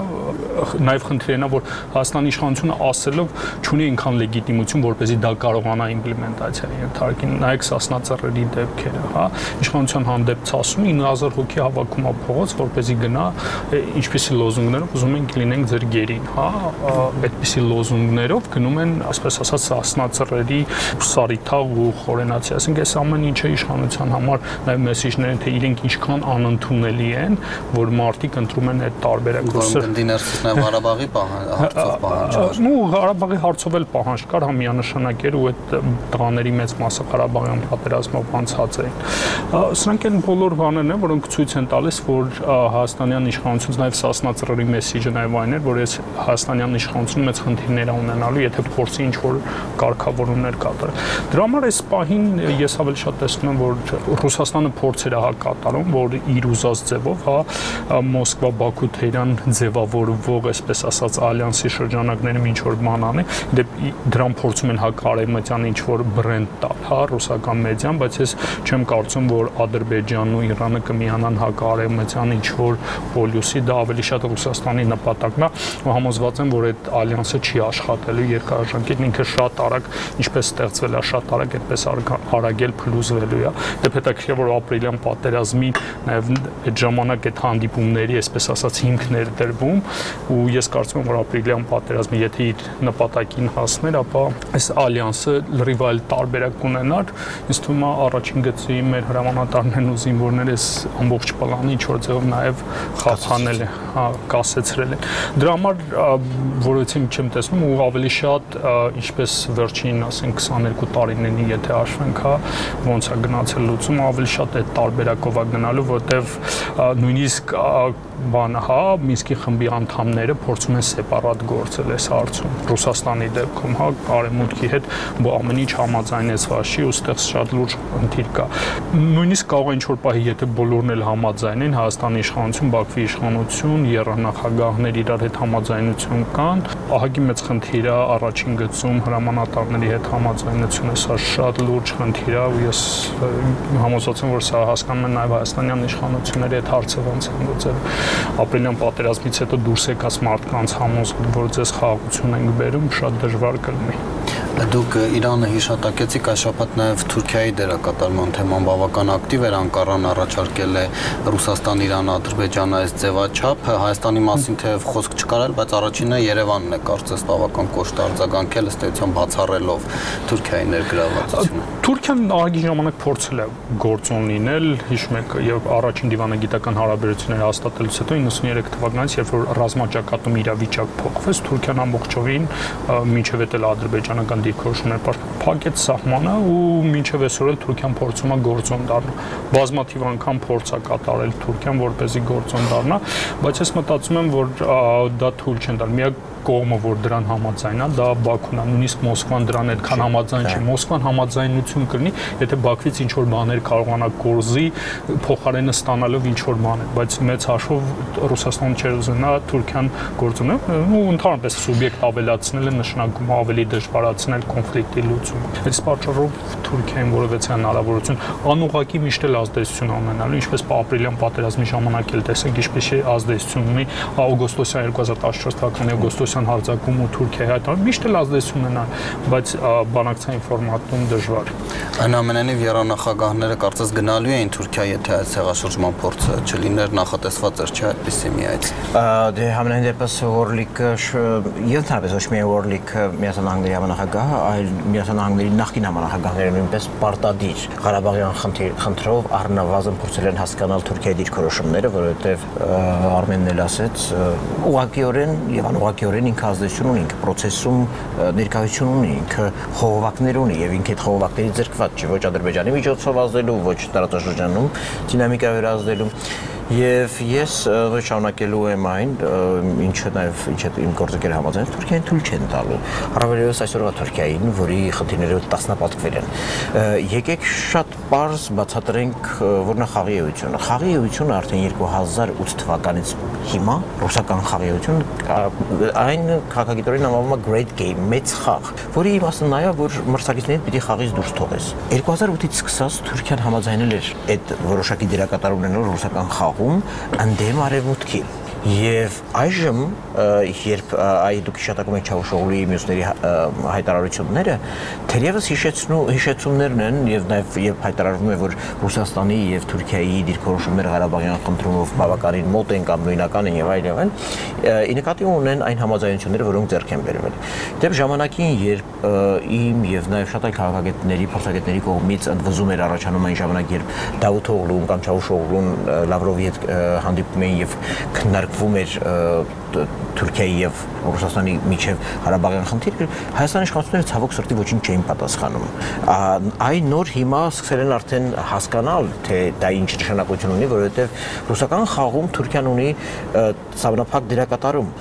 նաև խնդիրն է, որ Հայաստանի իշխանությունը ասելով չունի այնքան լեգիտիմություն, որպեսզի դա կարողանա իմպլեմենտացիա ենթարկել։ Նայեք Սասնա ծռերի դեպքերը, հա, իշխանության հանդեպ ցասում ինը հազար հոգի հավաքում է փողոց, որպեսզի գնա ինչպիսի լոզունգներով ուզում ենք լինենք ձեր գերին, հա, այդպիսի լոզունգներով գնում են, ասես ասած, Սասնա ծռերի սարիթաղ ու խորենացի, ասենք այս ամեն ինչը իշխանության համար նաև մեսիջներ են, թե իրենք ինչքան անընդունելի են, որ մարդիկ ընտրում են այդ տարբերակը։ Դիներսից նաև Ղարաբաղի հարցով պահանջ կար։ Ու Ղարաբաղի հարցով էլ պահանջ կար, հա միանշանակ էր ու այդ տղաների մեծ մասը Ղարաբաղյան պատերազմով անցած էին։ Սրանք են բոլոր բաներն են, որոնք ցույց են տալիս, որ հայաստանյան իշխանությունից նաև Սասնա ծռերի մեսիջը նաև այն էր, որ այս հայաստանյան իշխանությունը մեծ խնդիրներ ունենալու, եթե փորձի ինչ-որ կարգավորումներ կատարել։ Դրա համար այս պահին ես ավելի շատ տեսնում եմ, որ Ռուսաստանը փորձեր է կատարում, որ իր ուզած ձևով, հա, Մոսկվա-Բաքու-Թեհրան ձևավորվող, այսպես ասած, ալյանսի շրջանակներում ինչ-որ բան անի, դրան փորձում են հակարևմտյան ինչ-որ բրենդ տալ, հա, ռուսական մեդիան, բայց ես չեմ կարծում, որ Ադրբեջանն ու Իրանը կմիանան հակարևմտյան ինչ-որ պոլյուսի, դա ավելի շատ Ռուսաստանի նպատակն է, ու համոզված եմ, որ այդ ալյանսը չի աշխատելու երկարաժամկետ, ինքը շատ արագ, ինչպես ստեղծվել է, շատ արագ այդպես արագ էլ փլուզվելու է։ Դե հետաքրքիր որ ապրիլյան պատերազմի նաև այդ ժամանակ այդ հանդիպումների, այսպես ասած, հիմքներ դրվում, ու ես կարծում եմ, որ ապրիլյան պատերազմը, եթե իր նպատակին հասներ, ապա այս ալյանսը լրիվ այլ տարբերակ կունենար։ Ինձ թվում է առաջին գծի մեր հրամանատարներն ու զինվորները այս ամբողջ պլանը ինչ-որ ձևով նաև խափանել են, հա, կասեցրել են։ Դրա համար որովհետև չեմ տեսնում ու ավելի շատ ինչպես վերջին, ասենք, քսաներկու տարիներին, եթե հաշվենք, հա, ոնց է գնացել լուծումը, ավելի շատ այդ տարբերակով է գնալու, որտեվ նույնիսկ բանը, հա, Մինսկի խմբի անդամները փորձում են սեպարատ գործել այս հարցում։ Ռուսաստանի դեպքում, հա, Արևմուտքի հետ ամեն ինչ համաձայնեցված չի ու ստեղ շատ լուրջ խնդիր կա։ Նույնիսկ կարող է ինչ-որ պահի, եթե բոլորն էլ համաձայնեն, Հայաստանի իշխանություն, Բաքվի իշխանություն, եռանախագահներ իրար հետ համաձայնություն կան, ահագի մեծ խնդիր է առաջին գծում հրամանատարների հետ համաձայնությունը, սա շատ լուրջ խնդիր է ու ես համոզված եմ, որ սա հասկանում են նաև հայաստանյան իշխանությունների հետ հարցը ոնց են լուծել։ Ապրիլյան պատերազմից հետո դուրս եկած մարդկանց համոզել, որ ձեզ խաղաղություն ենք բերում, շատ դժվար կլինի։ Դուք Իրանը հիշատակեցիք, այս շաբաթ նաև Թուրքիայի դերակատարման թեման բավական ակտիվ էր, Անկարան առաջարկել է Ռուսաստան, Իրան, Ադրբեջանը այս ձևաչափը, Հայաստանի մասին թեև խոսք չկար, բայց առաջինը Երևանն է կարծես բավական կոշտ արձագանքել, ըստ էության բացառելով Թուրքիայի ներգրավվածությունը։ Թուրքիան ահագի ժամանակ փորձել է գործոն լինել, հիշում եք, եւ առաջին դիվանագիտական հարաբերությունները հաստատելուց հետո իննսուններեք թվականից, երբ որ ռազմաճակատում իրավիճակ փոխվեց, Թուրքիան ամբողջովին մինչև էլ ադրբեջանական դիրքորոշումներ փակեց սահմանը ու մինչև այսօր էլ Թուրքիան փորձում է գործոն դառնալ։ Բազմաթիվ անգամ փորձ է կատարել Թուրքիան, որպեսզի գործոն դառնա, բայց ես մտածում եմ, որ դա թույլ չեն տալ։ Միակ կողմը, որ դրան համաձայն է, դա Բաքուն է, նույնիսկ Մոսկվան դրան այդքան համաձայն չի։ Մոսկվան համաձայնություն կլինի, եթե Բաքվից ինչ-որ բաներ կարողանա կորզի, փոխարենը ստանալով ինչ-որ բաներ, բայց մեծ հաշվով Ռուսաստանը չէր ուզենա Թուրքիան գործունե, ու ընդհանրապես սուբյեկտ ավելացնել է նշանակում ավելի դժվարացնել կոնֆլիկտի լուծումը։ Այս պատճառով Թուրքիային որևէ հնարավորություն անուղղակի միշտ էլ ազդեցություն ունենալու, ինչպես ապրիլյան պատերազմի ժամանակ էլ տեսեք, ինչպես ազդեցություն ունի օգոստոսյան երկու հազար տասնչորս թվականի օգոստոսյան հարձակում ու Թուրքիայի հայտարարում, միշտ էլ ազդեցություն ունենալ, բայց բանակցային ֆորմատում դժվար։ Այնուամենայնիվ եռանախագահները կարծես գնալու էին Թուրքիա, եթե այս հեղաշրջման փորձը չլիներ, նախատեսված էր, չէ՞ այդպիսի մի այց։ Դե համենայն դեպս Օրլիկը ընդհանրապես ոչ միայն Օրլիկը Միացյալ Նահանգների համանախագահ, այլ Միացյալ Նահանգների նախկին համանախագահները նույնպես պարտադիր Ղարաբաղյան խնդրով առնվազն փորձել են հասկանալ Թուրքիայի դիրքորոշումները, որովհետև Արմենն էլ ասեց, ուղղակիորեն եւ անուղղակիորեն ինքը ազդեցություն ունի, ինքը process-ում ներկայություն ունի, ինքը խողովակներ ունի եւ ինքը այդ խողովակների ձեռքված չի ոչ Ադրբեջանի միջոցով ազդելու, ոչ տարածաշրջանում դինամիկա վերազդելու։ Եվ ես շարունակելու եմ այն, ինչը նաև ինչ է իմ գործընկերը համաձայն, Թուրքիային թույլ չեն տալու։ Առավելևս այսօրվա Թուրքիային, որի խնդիրները տասնապատկվել են։ Եկեք շատ պարզ բացատրենք, որ նա խաղի էությունը։ Խաղի էությունը արդեն երկու հազար ութ թվականից հիմա ռուսական խաղի էություն, այն քաղաքագիտորեն անվանում է great game, մեծ խաղ, որի իմաստը նա է, որ մրցակիցներին պիտի խաղից դուրս թողես։ երկու հազար ութից սկսած Թուրքիան համաձայնել էր այդ որոշակի դերակատար ունենալ ռուսական խաղ ընդդեմ արևմուտքի։ Եվ այժմ երբ այ դուք հիշատակում եք Չավուշօղլուի մյուսների հայտարարությունները, թերևս հիշեցումներն են եւ նաեւ երբ հայտարարվում է, որ Ռուսաստանի եւ Թուրքիայի դիրքորոշումները Ղարաբաղյան խնդրումով բավականին մոտ են կամ նույնական են եւ այլ այլ, ի նկատի ունեն այն համաձայնությունները, որոնք ձեռք են բերվել։ Դեպ ժամանակին, երբ իմ եւ նաեւ շատ այլ քաղաքագետների, փորձագետների կողմից ընդվզում էր առաջանում այն ժամանակ, երբ Դավութօղլուն կամ Չավուշօղլուն Լավրովի հետ հանդիպում էին եւ քննարկվում էր Թուրքիայի եւ Ռուսաստանի միջև Ղարաբաղյան խնդիրը, Հայաստանի իշխանությունները ցավոք սրտի ոչինչ չէին պատասխանում։ Այն նոր հիմա սկսել են արդեն հասկանալ, թե դա ինչ նշանակություն ունի, որովհետեւ ռուսական խաղում Թուրքիան ունի սահմանափակ դերակատարում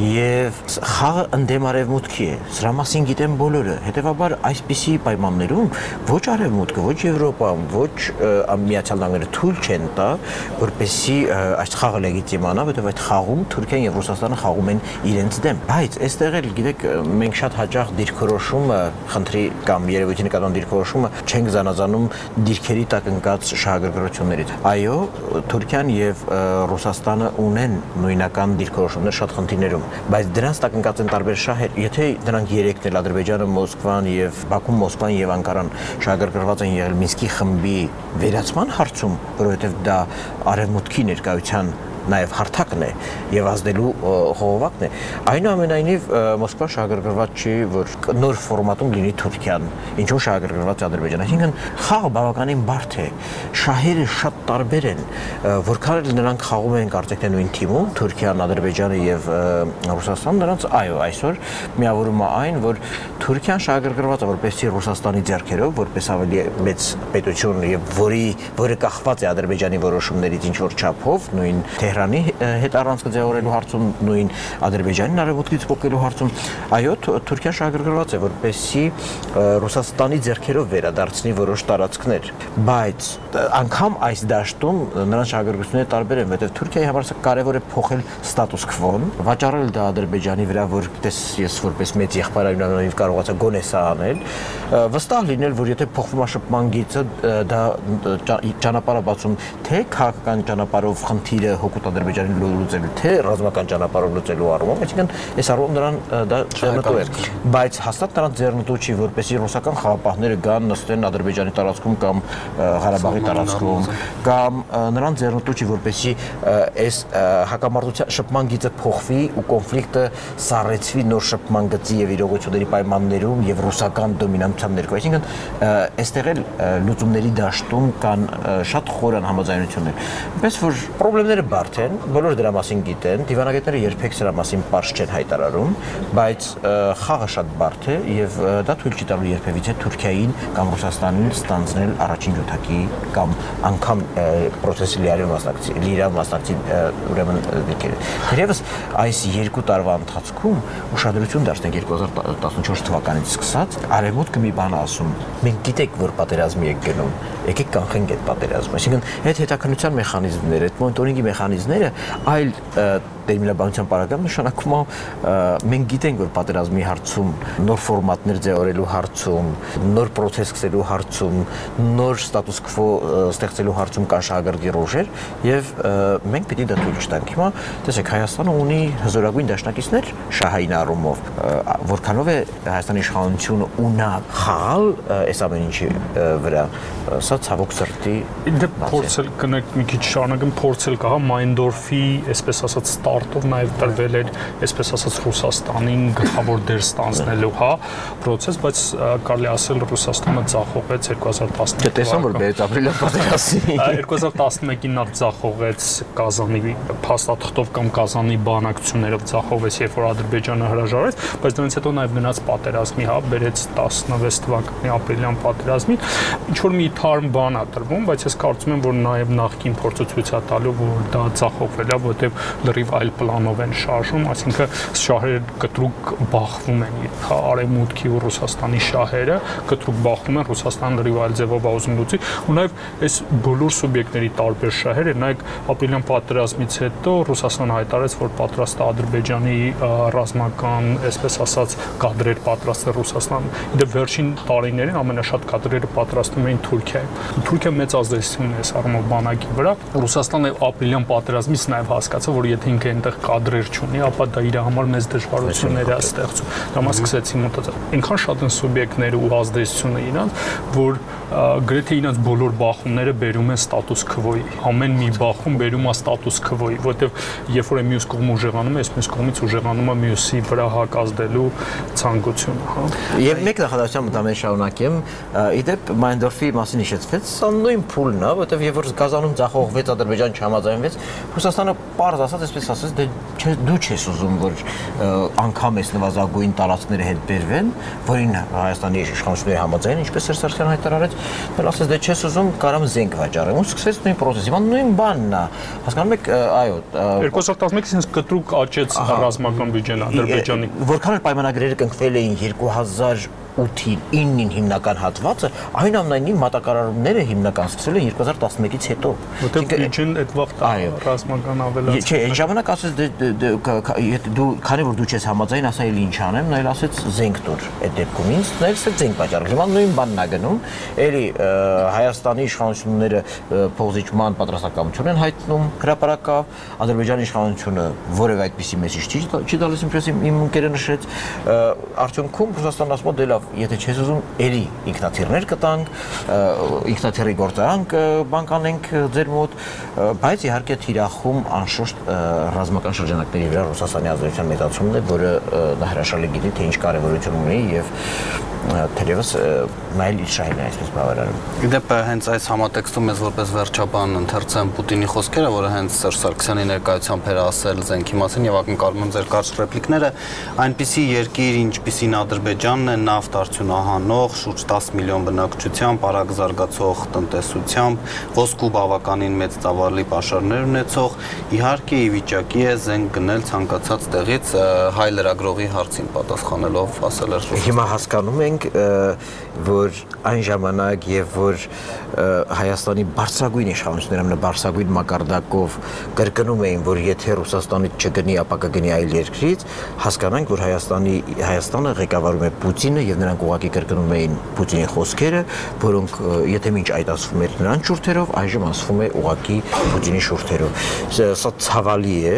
եւ խաղը ընդդեմ արևմուտքի է։ Սրա մասին գիտեն բոլորը։ Հետեւաբար այսպիսի պայմաններում ոչ արևմուտքը, ոչ Եվրոպան, ոչ Միացյալ Նահանգները թույլ չեն տա, որպեսզի այս խաղը լեգիտիմանա, որովհետեւ այդ խաղում Թուրքիան եւ Ռուսաստանը խաղում են իրենց դեմ։ Բայց այստեղ էլ գիտեք, մենք շատ հաճախ դիրքորոշումը, խնդրի կամ երևույթի նկատմամբ դիրքորոշումը չենք զանազանում դիրքերի տակ ընկած շահագրգռություններից։ Այո, Թուրքիան եւ Ռուսաստանը ունեն նույնական դիրքորոշումներ շատ խնդիրներում, բայց դրանց տակ ընկած են տարբեր շահեր։ Եթե դրանք երեքն էլ Ադրբեջանը, Մոսկվան եւ Բաքուն, Մոսկվան եւ Անկարան շահագրգռված են եղել Մինսկի խմբի վերացման հարցում, որովհետեւ դա արևմուտքի ներկայության նաև հարթակն է եւ ազդելու խողովակն է։ Այնուամենայնիվ Մոսկվան շահագրգռված չի, որ նոր ֆորմատում լինի Թուրքիան, ինչու շահագրգռված է Ադրբեջանը։ Այսինքն խաղը բավականին բարդ է, շահերը շատ տարբեր են, որքան էլ նրանք խաղում են կարծեք թե նույն թիմում, Թուրքիան, Ադրբեջանը եւ Ռուսաստանը, նրանց այո, այսօր միավորում է այն, որ Թուրքիան շահագրգռված է որպեսզի Ռուսաստանի ձեռքերով, որպես ավելի մեծ պետություն եւ որի որը կախված է Ադրբեջանի որոշումներից ինչ որ չափով, նույն Թեհրանի հետ առանցքը ձևավորելու հարցում, նույն Ադրբեջանին արևմուտքից փոխելու հարցում, այո, Թուրքիան շահագրգռված է, որպեսզի Ռուսաստանի ձեռքերով վերադարձնի որոշ տարածքներ, բայց անգամ այս դաշտում նրանց շահագրգռությունները տարբեր են, որովհետև Թուրքիայի համար սա կարևոր է փոխել ստատուս քվոն, վաճառել դա Ադրբեջանի վրա, որ դες ես որպես մեծ եղբայրայնանալիվ կարողացա գոնե սա անել, վստահ լինել, որ եթե փոխվում է շփման գիծը, դա ճանապարհ բացում թե քաղաքական ճանապարհով խնդիրը հօգուտ Ադրբեջանի լուծելու, թե ռազմական ճանապարհով լուծելու առումով, այսինքն այս առումով նրան դա ձեռնտու է, բայց հաստատ նրան ձեռնտու չի, որպեսզի ռուսական խաղապահները գան նստեն Ադրբեջանի տարածքում կամ Ղարաբաղի տարածքում, կամ նրան ձեռնտու չի, որպեսզի այս հակամարտության շփման գիծը փոխվի ու կոնֆլիկտը սառեցվի նոր շփման գծի եւ իրողությունների պայմաններում եւ ռուսական դոմինանտության ներքո, այսինքն այստեղ էլ լուծումների դաշտում կան շատ խորան համաձայնություններ, այնպես որ խնդիրները բարդ են, բոլորը դրա մասին գիտեն, դիվանագետները երբեք դրա մասին պարզ չեն հայտարարում, բայց խաղը շատ բարդ է եւ դա թույլ չի տալու երբևիցե Թուրքիային կամ Ռուսաստանին ստանձնել առաջին ջոթակի կամ անգամ պրոցեսի լիարժեք մասնակցի, լիարժեք մասնակցի ուրեմն դեպքերը։ Թերևս այս երկու տարվա ընթացքում ուշադրություն դարձնենք երկու հազար տասնչորս թվականից սկսած, արևմուտքը մի բան ասում, մենք գիտենք, որ պատերազմի եք գնում, եկեք կանխենք այդ պատերազմը, այսինքն այդ հետաքննության մեխանիզմները, այդ մոնիտորինգի մեխանիզմները, այլ տերմինաբանության պարագայում նշանակում է մենք գիտենք, որ պատերազմի հարցում, նոր ֆորմատներ ձևավորելու հարցում, նոր պրոցես սկսելու հարցում, նոր ստատուս քվո ստեղծելու հարցում կան շահագրգիռ ուժեր եւ մենք պիտի դա թույլ չտանք։ Հիմա տեսեք, Հայաստանը ունի հզորագույն դաշնակիցներ շահային առումով, որքանով է Հայաստանի իշխանությունը ունակ խաղալ այս ամեն ինչի վրա, սա ցավոք սրտի դե փորձել կնեք մի քիչ շարունակեմ, փորձել կա Մայնդորֆի, այսպես ասած ստարտով նաև տրվել էր, այսպես ասած Ռուսաստանին գլխավոր դեր ստանձնելու, հա, process, բայց կարելի ասել Ռուսաստանը ձախողեց երկու հազար տասնմեկ տեսան որ բերեց ապրիլյան պատերազմի երկու հազար տասնմեկին նա ձախողեց Կազանի փաստաթղթով կամ Կազանի բանակցություններով ձախողվեց, երբ որ Ադրբեջանը հրաժարվեց, բայց դրանից հետո նաև գնաց պատերազմի, հա, բերեց տասնվեց թվականի ապրիլյան պատերազմին, ինչ որ մի թարմ բան է տրվում, բայց ես կարծում եմ, որ նաև նախկին փորձը ցույց է տալու, որ դա ձախողվել է, որտեղ լրիվ այլ պլանով են շարժում, այսինքն շահերը կտրուկ բախվում են, հա, Արևմուտքի ու Ռուսաստանի շահերը կտրուկ բախվում են, Ռուսաստանը լրիվ այլ ձևով ուզում լուծի, ու նաև այս բոլոր սուբյեկտների տարբեր շահերը, նայեք ապրիլյան պատերազմից հետո Ռուսաստանը հայտարարեց, որ պատրաստ է Ադրբեջանի ռազմական, այսպես ասած, կադրեր պատրաստել Ռուսաստանը։ Դե վերջին տարիներին ամենաշատ կադրերը պատրաստում էին Թուրքիայում։ Թուրքիան մեծ ազդեցություն ունի այս առումով բանակի վրա։ Ռուսաստանը ապրիլյան պատերազմից նաև հասկացավ, որ եթե ինքը իհարկե այնտեղ կադրեր չունի, ապա դա իր համար մեծ դժվարություններ է ստեղծում։ Դա մաս սկսեցի մտածել։ Այնքան շատ են սուբյեկտները ու ազդեցությունը իրանց, որ գրեթե իրանց բոլոր բախումները բերում են ստատուս քվոյի։ Ամեն մի բախում բերում է ստատուս քվոյի, որտեղ երբ որ է մյուս կողմը ուժեղանում է, այս մյուս կողմից ուժեղանում է մյուսի վրա հակազդելու ցանկությունը, հա։ Եվ մեկ նախադասությամբ դա մենք շարունակեմ, իդեպ Մայնդորֆի մասին հիշեցվեց, սա նույն փուլն է, որտեղ երբ որ Կազանում ձախողվեց, Ադրբեջան չհամաձայնվեց, Ռուսաստանը պարզ ասած, այսպես ասած, դե դու չես ուզում, որ անգամ այս նվազագույն տարածքների հետ բերվեն, որին Հայաստանի իշխանությունները համաձայն, ինչպես Սերժ Սարգսյանը հայտարարեց, դեռ ասես դե չես ուզում, կարամ զենք վաճառեմ, ու սկսեց նույն process-ը, հիմա նույն բանն է, հասկանում եք, այո, երկու հազար տասնմեկից ինձ կտրուկ աճեց ռազմական բյուջեն Ադրբեջանի։ Որքան էլ պայմանագրերը կնքվել էին երկու հազար ութի ինին հիմնական հատվածը, այնուամենայնիվ մատակարարումները հիմնական սկսել են երկու հազար տասնմեկից հետո։ Որտեղ բյուջեն այդ վաղ ռազմական ավելացել։ Չէ, այն ժամանակ ասես դու քանի որ դու չես համաձայն, ասա էլ ինչ անեմ, նա էլ ասեց զենք տուր այդ դեպքում ինձ, նա էլ ասեց զենք վաճառել։ Հիմա նույն բանն է գնում, էլի Հայաստանի իշխանությունները փոխզիջման պատրաստակամություն են հայտնում հրապարակավ, Ադրբեջանի իշխանությունը որևէ այդպիսի մեսիջ չի տալիս, ինչպես իմ ընկերը նշեց, արդյունքում Ռուսաստանն ասում է դե լավ, եթե չես ուզում, էլի ինքնաթիռներ կտանք, ինքնաթիռի գործարանք բան կանենք ձեր մոտ, բայց իհարկե թիրախում անշուշտ ռազմական շրջանակների վրա Ռուսաստանի ազդեցության մեծացումն է, որը նա հրաշալի գիտի, թե ինչ կարևորություն ունի եւ թերևս նա էլ իր շահին է այսպես բավարարում։ Իդեպ հենց այս համատեքստում ես որպես վերջաբան ընթերցեմ Պուտինի խոսքերը, որը հենց Սերժ Սարգսյանի ներկայությամբ էր ասել զենքի մասին եւ ակնկալում եմ ձեր կարճ ռեպլիկները, այնպիսի երկիր, ինչպիսին Ադրբեջանն է, նավթ արդյունահանող, շուրջ տասը միլիոն բնակչությամբ, արագ զարգացող տնտեսությամբ, ոսկու բավականին մեծ ծավալի պաշարներ ունեցող, իհարկե ի վիճակի է զենք գնել ցանկացած տեղից, հայ լրագրողի հարցին պատասխանելով ասել էր։ Հիմա հասկանում ենք, որ այն ժամանակ եւ որ Հայաստանի բարձրագույն իշխանությունները ամենա բարձրագույն մակարդակով կրկնում էին, որ եթե Ռուսաստանից չգնի, ապա կգնի այլ երկրից, հասկանանք, որ Հայաստանի Հայաստանը ղեկավարում է Պուտինը եւ նրանք ուղղակի կրկնում էին Պուտինի խոսքերը, որոնք եթե մինչ այդ ասվում էր նրանց շուրթերով, այժմ ասվում է ուղղակի Պուտինի շուրթերով։ Սա ցավալի է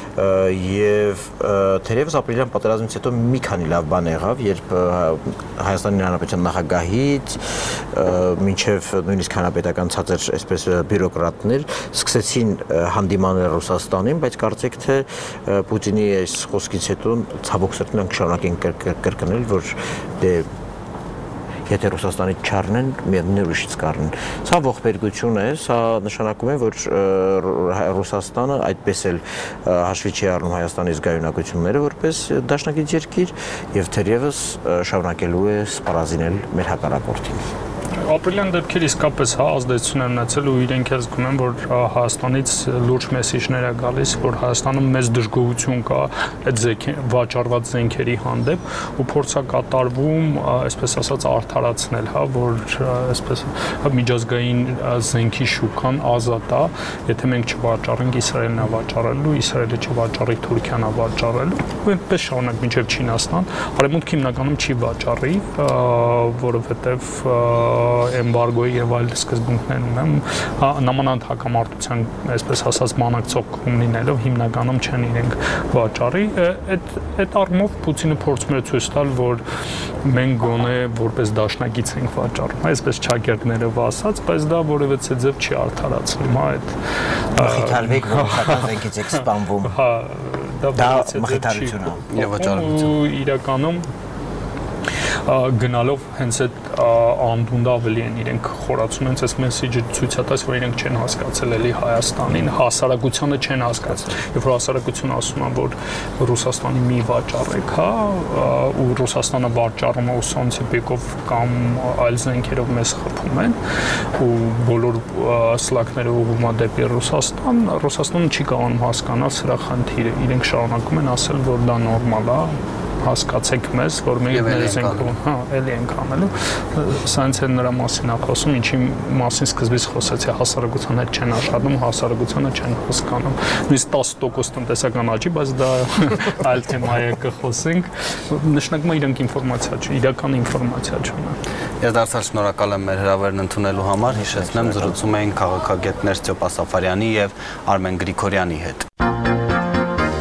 եւ թերևս ապրիլյան պատերազմից հետո մի քանի լավ բան եղավ, երբ Հայաստանի Հանրապետության նախագահից մինչև նույնիսկ հանրապետական ցածր այսպես բյուրոկրատներ սկսեցին հանդիմանել Ռուսաստանին, բայց կարծեք թե Պուտինի այս խոսքից հետո ցավոք սրտի նրանք շարունակեն կրկնել, որ դե եթե Ռուսաստանից չառնեն, միևնույն ուրիշից կառնեն։ Սա ողբերգություն է, սա նշանակում է, որ Ռուսաստանը այդպես էլ հաշվի չի առնում Հայաստանի զգայունակությունները որպես դաշնակից երկիր եւ թերևս շարունակելու է սպառազինել մեր հակառակորդին։ Ապրիլյան դեպքեր իսկապես հա ազդեցություն են ունեցել ու իրենք էլ զգում են, որ Հայաստանից լուրջ մեսիջներ է գալիս, որ Հայաստանում մեծ դժգոհություն կա այդ վաճառված զենքերի հանդեպ ու փորձ է կատարվում, այսպես ասած, արդարացնել, հա, որ այսպես միջազգային զենքի շուկան ազատ է, եթե մենք չվաճառենք, Իսրայելն է վաճառելու, Իսրայելը չվաճառի, Թուրքիան է վաճառելու, ու այդպես շարունակ մինչև Չինաստան, արևմուտքը հիմնականում չի վաճառի, որովհետև էմբարգոյի եւ այլ սկզբունքներ ունեմ, նամանանդ հակամարտության, այսպես ասած, մանակցող կողմ լինելով հիմնականում չեն իրենք վաճառի, այդ այդ առումով Պուտինը փորձում է ցույց տալ, որ մենք գոնե որպես դաշնակից ենք վաճառում, այսպես ճակերտներով ասած, բայց դա որևէ ձև չի արդարացնում, հա, այդ մխիթարվեք, որ շատան զենքից եք սպանվում։ Հա, դա մխիթարություն է եւ վաճառություն։ Ու իրականում գնալով հենց այդ անդունդը ավելի են իրենք խորացում, հենց այս մեսիջը ցույց է տալիս, որ իրենք չեն հասկացել էլի Հայաստանին, հասարակությանը չեն հասկացել։ Երբ որ հասարակությունը ասում է, որ Ռուսաստանի մի վաճառեք, հա, ու Ռուսաստանը վաճառում է ուսանցիպիկով կամ այլ զենքերով մեզ խփում են, ու բոլոր սլակները ուղղում է դեպի Ռուսաստան, Ռուսաստանը չի կարողանում հասկանալ սրա խնդիրը։ Իրենք շարունակում են ասել, որ դա նորմալ է, հասկացեք մեզ, որ մենք ներս ենք, հա, էլի ենք անելու, սրանց էլ նրա մասին է խոսում, ինչի մասին սկզբից խոսեցի, հասարակության հետ չեն աշխատում, հասարակությանը չեն հասկանում, նույնիսկ տասը տոկոս տնտեսական աճի, բայց դա այլ թեմա է, կխոսենք, նշանակում է իրենք ինֆորմացիա չունեն, իրական ինֆորմացիա չունեն։ Ես դարձյալ շնորհակալ եմ մեր հրավերն ընդունելու համար, հիշեցնեմ, զրուցում էին քաղաքագետ Ստեփան Սաֆարյանի եւ Արմեն Գրիգորյանի հետ։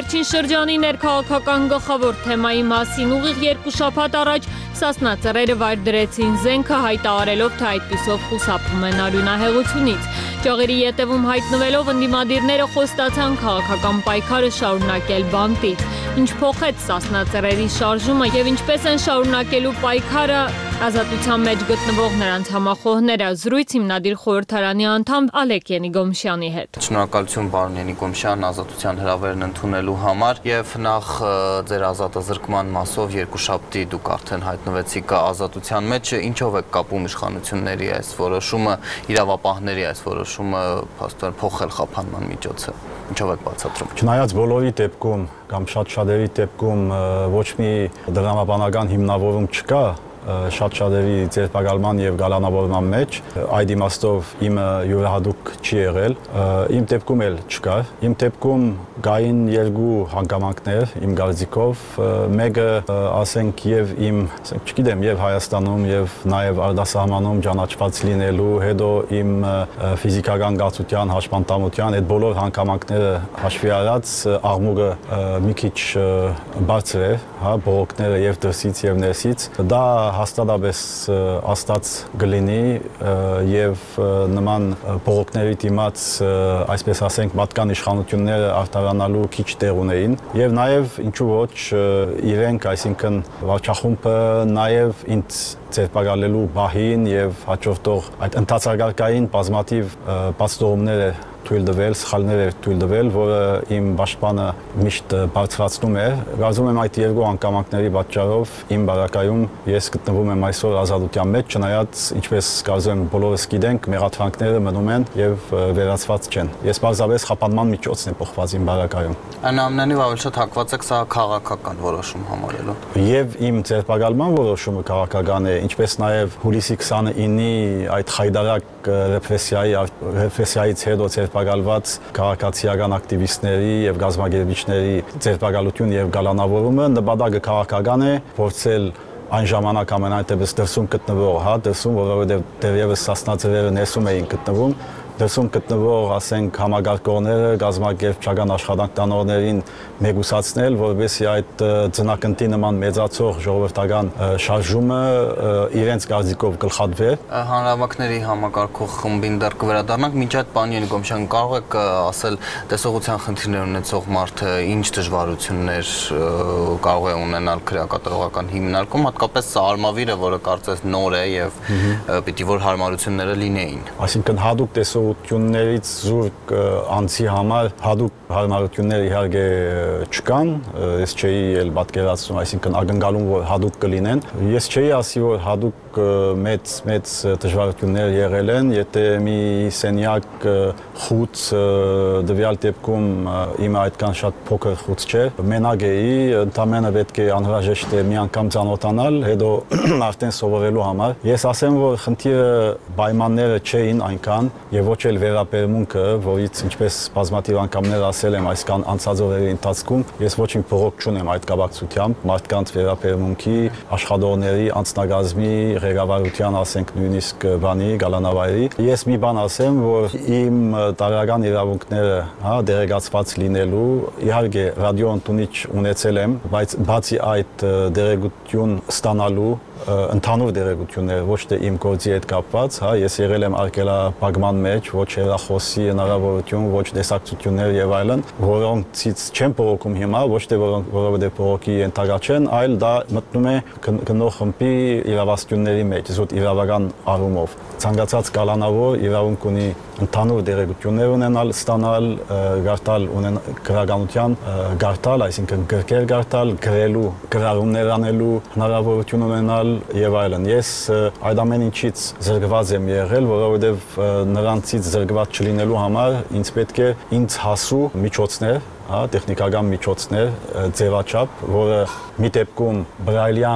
վերջին շրջանի ներքաղաքական գլխավոր թեմայի մասին ուղիղ երկու շաբաթ առաջ Սասնա ծռերը վայր դրեցին զենքը, հայտարարելով, թե այդպիսով խուսափում են արյունահեղությունից։ Ճյուղերի ետևում հայտնվելով ընդդիմադիրները խոստացան քաղաքական պայքարը շարունակել բանտից։ Ինչ փոխեց Սասնա ծռերի շարժումը եւ ինչպես են շարունակելու պայքարը ազատության մեջ գտնվող նրանց համախոհները, զրույց հիմնադիր խորհրդարանի անդամ Ալեք Ենիգոմշյանի հետ։ Շնորհակալություն պարոն Ենիգոմշյան ազատության հրավերն ընդունելու համար եւ նախ ձեր ազատազրկման մասով երկուշաբթի դուք արդեն հայտնվեցիք ազատության մեջ, ինչով եք կապում իշխանությունների այս որոշումը, իրավապահների այս որոշումը փաստորեն փոխել խափանման միջոցը։ Ինչով եք բացատրում։ Չնայած բոլորի դեպքում կամ շատ շատերի դեպքում ոչ մի դրամաբանական հիմնավորում չկա շատ շատերի ձերբակալման եւ գալանավորման մեջ, այդ իմաստով իմը յուրահատուկ չի եղել, իմ դեպքում էլ չկար, իմ դեպքում գային երկու հանգամանքներ իմ կարծիքով, մեկը ասենք եւ իմ, ասենք չգիտեմ, եւ Հայաստանում եւ նաեւ արտասահմանում ճանաչված լինելու, հետո իմ ֆիզիկական գացության, հաշմանդամության այդ բոլոր հանգամանքները հաշվի առած աղմուկը մի քիչ բարձր է, հա, բողոքները եւ դրսից եւ ներսից, դա հաստատապես աստած գլինի եւ նման բողոքների դիմաց, այսպես ասենք, պատկան իշխանությունները արտարանալու քիչ տեղ ունեին եւ նաեւ ինչու ոչ իրենք, այսինքն վարչախումբը նաեւ ինձ ձերբակալելու բահին եւ հաջորդող այդ ընթացակարգային բազմաթիվ բացթողումները թույլ տվել, սխալներ էր թույլ տվել, որը իմ պաշտպանը միշտ բարձրացնում է։ Կարծում եմ այդ երկու անկամակների պատճառով իմ բարակայում ես գտնվում եմ այսօր ազատության մեջ, չնայած ինչպես կարծում եմ բոլորս գիտենք, մեղադրանքները մնում են եւ վերացված չեն։ Ես պարզապես խափանման միջոցն եմ փոխված իմ բարակայում։ Այնուամենայնիվ ավելի շատ հակված եք սա քաղաքական որոշում համարելու։ Եվ իմ ձերբակալման որոշումը քաղաքական է, ինչպես նաեւ հուլիսի քսանինի այդ խայդարակ ռեպրեսիայի ռեպրեսիայից հետո ձերբակալված քաղաքացիական ակտիվիստների եւ գազագերբիչների ձերբակալություն եւ գալանավորումը նպատակը քաղաքական է, փորձել այն ժամանակ ամենայնտեղս դրսում գտնվող, հա, դրսում, որովհետեւ դեռևս Սասնա ծռերը ներսում էին գտնվում, դրսում գտնվող, ասենք, համագարկողները, գազագերբչական աշխատանք տանողներին մեգուսացնել, որովհետեւ այդ ձնակնդի նման մեծացող ժողովրդական շարժումը իրենց կարծիքով գլխատվեր։ Հանրահավաքների համագարկող խմբին դեռ կվերադառնանք, մինչ այդ պարոն Ենիգոմշյան, կարող եք ասել տեսողության խնդիրներ ունեցող մարդը ինչ դժվարություններ կարող է ունենալ քրեակատարողական հիմնարկում, հատկապես սա արմավիրը, որը կարծես նոր է եւ պիտի որ հարմարությունները լինեին։ Այսինքն հատուկ տեսողություններից զուրկ անձի համար հատուկ հարմարություններ իհարկե չկան, ես չէի էլ պատկերացնում, այսինքն ակնկալում որ հատուկ կլինեն։ Ես չէի ասի որ հատուկ մեծ մեծ դժվարություններ եղել են, եթե մի սենյակ խուց դվյալ դեպքում իմը այդքան շատ փոքր խուց չէ, մենակ էի, ընդամենը պետք է անհրաժեշտ է մի անգամ ծանոթանալ, հետո արդեն սովորելու համար։ Ես ասեմ որ խնդիրը պայմանները չէին այնքան եւ ոչ էլ վերաբերմունքը, որից ինչպես բազմաթիվ անգամներ ասել եմ այսքան անցած օրերի ընթացքում, ես ոչ մի բողոք չունեմ այդ կապակցությամբ, մարդկանց վերաբերմունքի, աշխատողների, անձնագազմի, ղեկավարության, ասենք նույնիսկ բանի, գալանավայրի։ Ես մի բան ասեմ, որ իմ տարրական իրավունքները, հա, դերեկացված լինելու, իհարկե ռադիոընդունիչ ունեցել եմ, բայց բացի այդ դերեկություն ստանալու ընդհանուր դերեկություններ, ոչ թե իմ գործի հետ կապված, հա, ես եղել եմ արգելափակման մեջ, ոչ հեռախոսի հնարավորություն, ոչ տեսակցություններ եւ այլն, որոնցից չեմ բողոքում հիմա, ոչ թե որովհետեւ բողոքի ենթակա չեն, այլ դա մտնում է գնող խմբի իրավասությունների մեջ, զուտ իրավական առումով։ Ցանկացած կալանավոր իրավունք ունի ընդհանուր դերեկություններ ունենալ, ստանալ, գարտալ գրականության, գարտալ, այսինքն գրքեր գարտալ, գրելու, գրառումներ անելու հնարավորություն ունենալ եւ այլն։ Ես այդ ամեն ինչից զրկված եմ եղել, որովհետեւ նրանցից զրկված չլինելու համար ինձ պետք է ինձ հասու միջոցներ, հա, տեխնիկական միջոցներ, ձևաչափ, որը մի դեպքում բրայլյան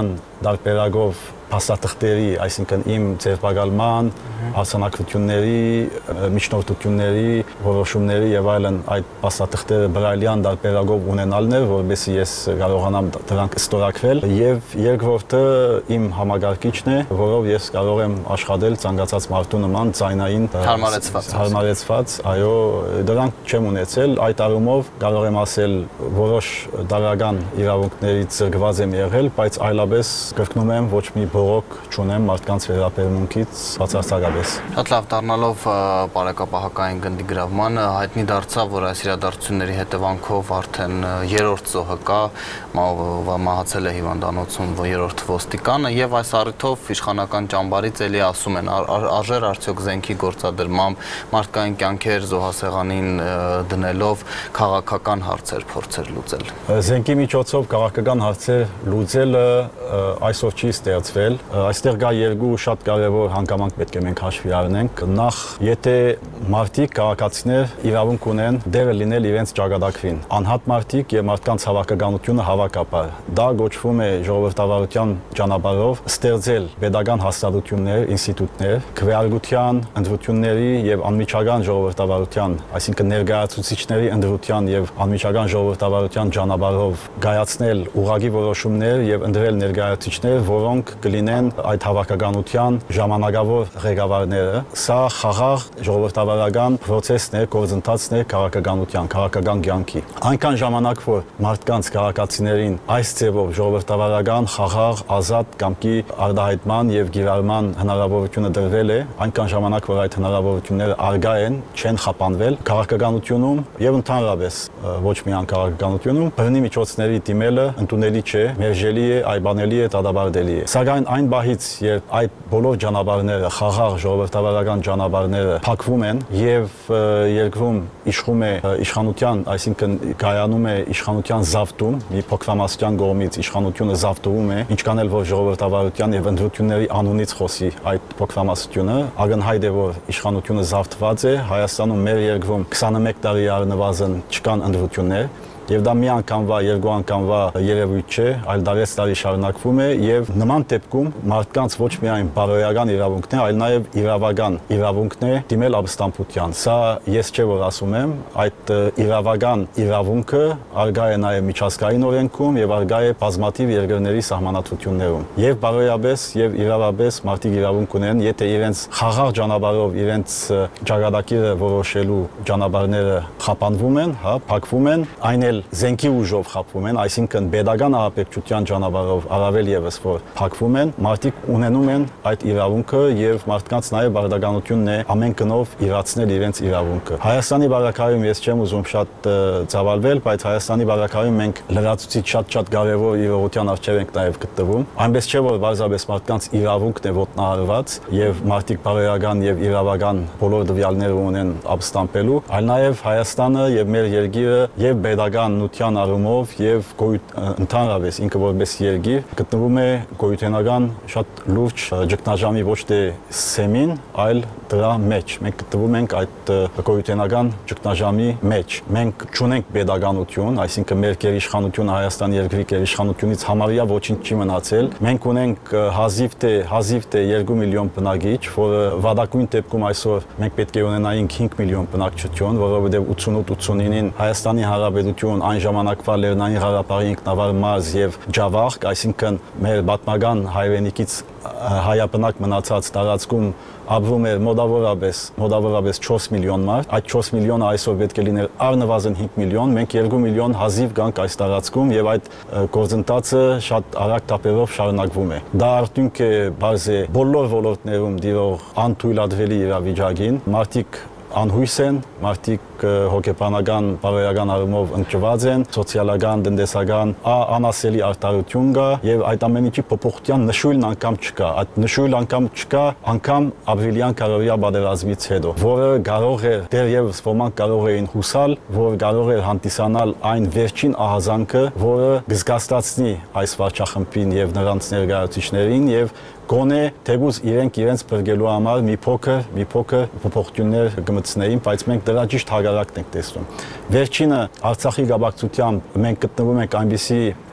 դարբերակով փաստաթղթերի, այսինքն իմ ձերբակալման, հարցանակությունների, միջնորդությունների, որոշումների եւ այլն այդ փաստաթղթերը բրայլյան դարբերակով ունենալն էր, որովհետեւ ես կարողանամ դրանք ստորագրել եւ երկրորդը իմ համագարկիչն է, որով ես կարող եմ աշխատել ցանկացած մարդու նման ձայնային հարմարեցված հարմարեցված, այո, դրանք չեմ ունեցել, այդ առումով կարող եմ ասել որոշ դարական իրավունքներից զրկված եմ եղել, բայց այլապես կրկնում եմ ոչ մի բողոք չունեմ մարդկանց վերաբերմունքից բացարձակապես։ Շատ լավ, դառնալով բարեկապահական գնդի գրավմանը հայտնի դարձավ, որ այս իրադարձությունների հետևանքով արդեն երրորդ զոհը կա, մահացել է հիվանդանոցում երրորդ ոստիկանը եւ այս առիթով իշխանական ճամբարից էլի ասում են արժեր արդյոք զենքի գործադրմամբ մարդկային կյանքեր զոհասեղանին դնելով քաղաքական հարցեր փորձեր լուծել։ Զենքի միջոցով քաղաքական հարցեր լուծելը այսօր չի ստեղծվել։ Այստեղ կա երկու շատ կարևոր հանգամանք պետք է մենք հաշվի առնենք։ Նախ, եթե մարդիկ, քաղաքացիներ իրավունք ունեն դերը լինել իրենց ճակատագրին, անհատ մարդիկ եւ մարդկանց հավաքականությունը հավաքապար։ Դա գոչվում է ժողովրդավարության ճանապարհով ստեղծել pedagogan հաստատություններ, ինստիտուտներ, քվեարկության, ընդրությունների եւ անմիջական ժողովրդավարության, այսինքն ներկայացուցիչների ընդրության եւ անմիջական ժողովրդավարության ճանապարհով կայացնել ուղղակի որոշումներ եւ ընդրել ներկայացուցիչներ, որոնք կլինեն այդ հավաքականության ժամանակավոր ղեկավարները։ Սա խաղաղ ժողովրդավարական process-ն է, գործընթացն է քաղաքականության, քաղաքական կյանքի։ Այնքան ժամանակ, որ մարդկանց քաղաքացիներին այս ձևով ժողովրդավարական, խաղաղ, ազատ կամքի արտահայտման եւ գիրառման հնարավորությունը դրվել է, այնքան ժամանակ, որ այդ հնարավորությունները արգա են, չեն խափանվել քաղաքականությունում եւ ընդհանրապես ոչ միայն քաղաքականությունում, բռնի միջոցների դիմելը ընդունելի չէ, մերժելի է, այբանելի է, դադարելի է։ Սակայն այն բահից, երբ այդ բոլոր ճանապարհները, խաղաղ ժողովրդավարական ճանապարհները փակվում են եւ երկրում իշխում է իշխանության, այսինքն կայանում է իշխանության զավթում, մի փոքրամասնության կողմից իշխանությունը զավթվում է, ինչքան էլ որ ժողովրդավարության եւ ընդրությունների անունից խոսի այդ փոքրամասնությունը, ակնհայտ է, որ իշխանությունը զավթված է, Հայաստանում մեր երկրում քսանմեկ տարի առնվազն չկան ընդրություններ եւ դա մի անգամվա, երկու անգամվա երևույթ չէ, այլ դարեց տարի շարունակվում է եւ նման դեպքում մարդկանց ոչ միայն բարոյական իրավունքն է, այլ նաեւ իրավական իրավունքն է դիմել ապստամբության։ Սա ես չէ որ ասում եմ, այդ իրավական իրավունքը արգա է նաեւ միջազգային օրենքում եւ արգա է բազմաթիվ երկրների սահմանադրություններում։ Եվ բարոյաբես եւ իրավաբես մարդիկ իրավունք ունեն, եթե իրենց խաղաղ ճանապարհով իրենց ճակատագիրը որոշելու ճանապարհները խափանվում են, հա, փակվում են, այն զենքի ուժով խափվում են, այսինքն pedagogan ահաբեկչության ճանապարհով առավել եւս որ փակվում են, մարդիկ ունենում են այդ իրավունքը եւ մարդկանց նաեւ բարդականությունն է ամեն կնով իրացնել իրենց իրավունքը։ Հայաստանի բառակայում ես չեմ ուզում շատ ծավալվել, բայց Հայաստանի բառակայում մենք լրացուցիչ շատ-շատ կարևոր իրողության առջև ենք նաեւ գտնվում։ Այնպես չէ որ բարձրապես մարդկանց իրավունքն է ոտնահարված եւ մարդիկ բարոյական եւ իրավական բոլոր դվյալները ունեն ապստամբելու, այլ նաեւ Հայաստանը եւ մեր երկիրը եւ pedagogan նության առումով եւ ընդհանրապես ինքը որպես երկիր գտնվում է գոյութենական շատ լուրջ ճգնաժամի ոչ թե սեմին, այլ դրա մեջ։ Մենք գտնվում ենք այդ գոյութենական ճգնաժամի մեջ։ Մենք չունենք pedagoganություն, այսինքն մեր գերիշխանությունը Հայաստանի երկրի գերիշխանությունից համարյա ոչինչ չի մնացել։ Մենք ունենք հազիվ թե հազիվ թե երկու միլիոն բնակիչ, որը վատագույն դեպքում այսօր մենք պետք է ունենայինք հինգ միլիոն բնակչություն, որովհետեւ ութսունութ ութսունինին Հայաստանի Հանրապետություն այն ժամանակվա Լեռնային Ղարաբաղի ինքնավար մարզ եւ Ջավախք, այսինքն մեր պատմական հայրենիքից հայաբնակ մնացած տարածքում ապրում էր մոտավորապես մոտավորապես չորս միլիոն մարդ, այդ չորս միլիոնը այսօր պետք է լիներ առնվազն հինգ միլիոն, մենք երկու միլիոն հազիվ գանք այս տարածքում եւ այդ գործընթացը շատ արագ տապերով շարունակվում է։ Դա արդյունք է բարձ է բոլոր ոլորտներում դիրող անթույլատրելի իրավիճակին, մարդիկ անհույս են, մարդիկ հոգեբանական, բարոյական առումով ընկճված են, սոցիալական, տնտեսական անասելի արտարություն կա եւ այդ ամեն ինչի փոփոխության նշույլն անգամ չկա։ Այդ նշույլ անգամ չկա անգամ ապրիլյան քարոզիա պատերազմից հետո, որը կարող է դեռևս ոմանք կարող էին հուսալ, որ կարող էր հանդիսանալ այն վերջին ահազանգը, որը կզգաստացնի այս վարչախմբին եւ նրանց ներկայացուցիչներին եւ գոնե թեկուզ իրենք իրենց բրգելու համար մի փոքր մի փոքր փոփոխություններ կմտցնեին, բայց մենք դրա ճիշտ հակառակն ենք տեսնում։ Վերջինը Արցախի գաբակցությամբ մենք գտնվում ենք այնպիսի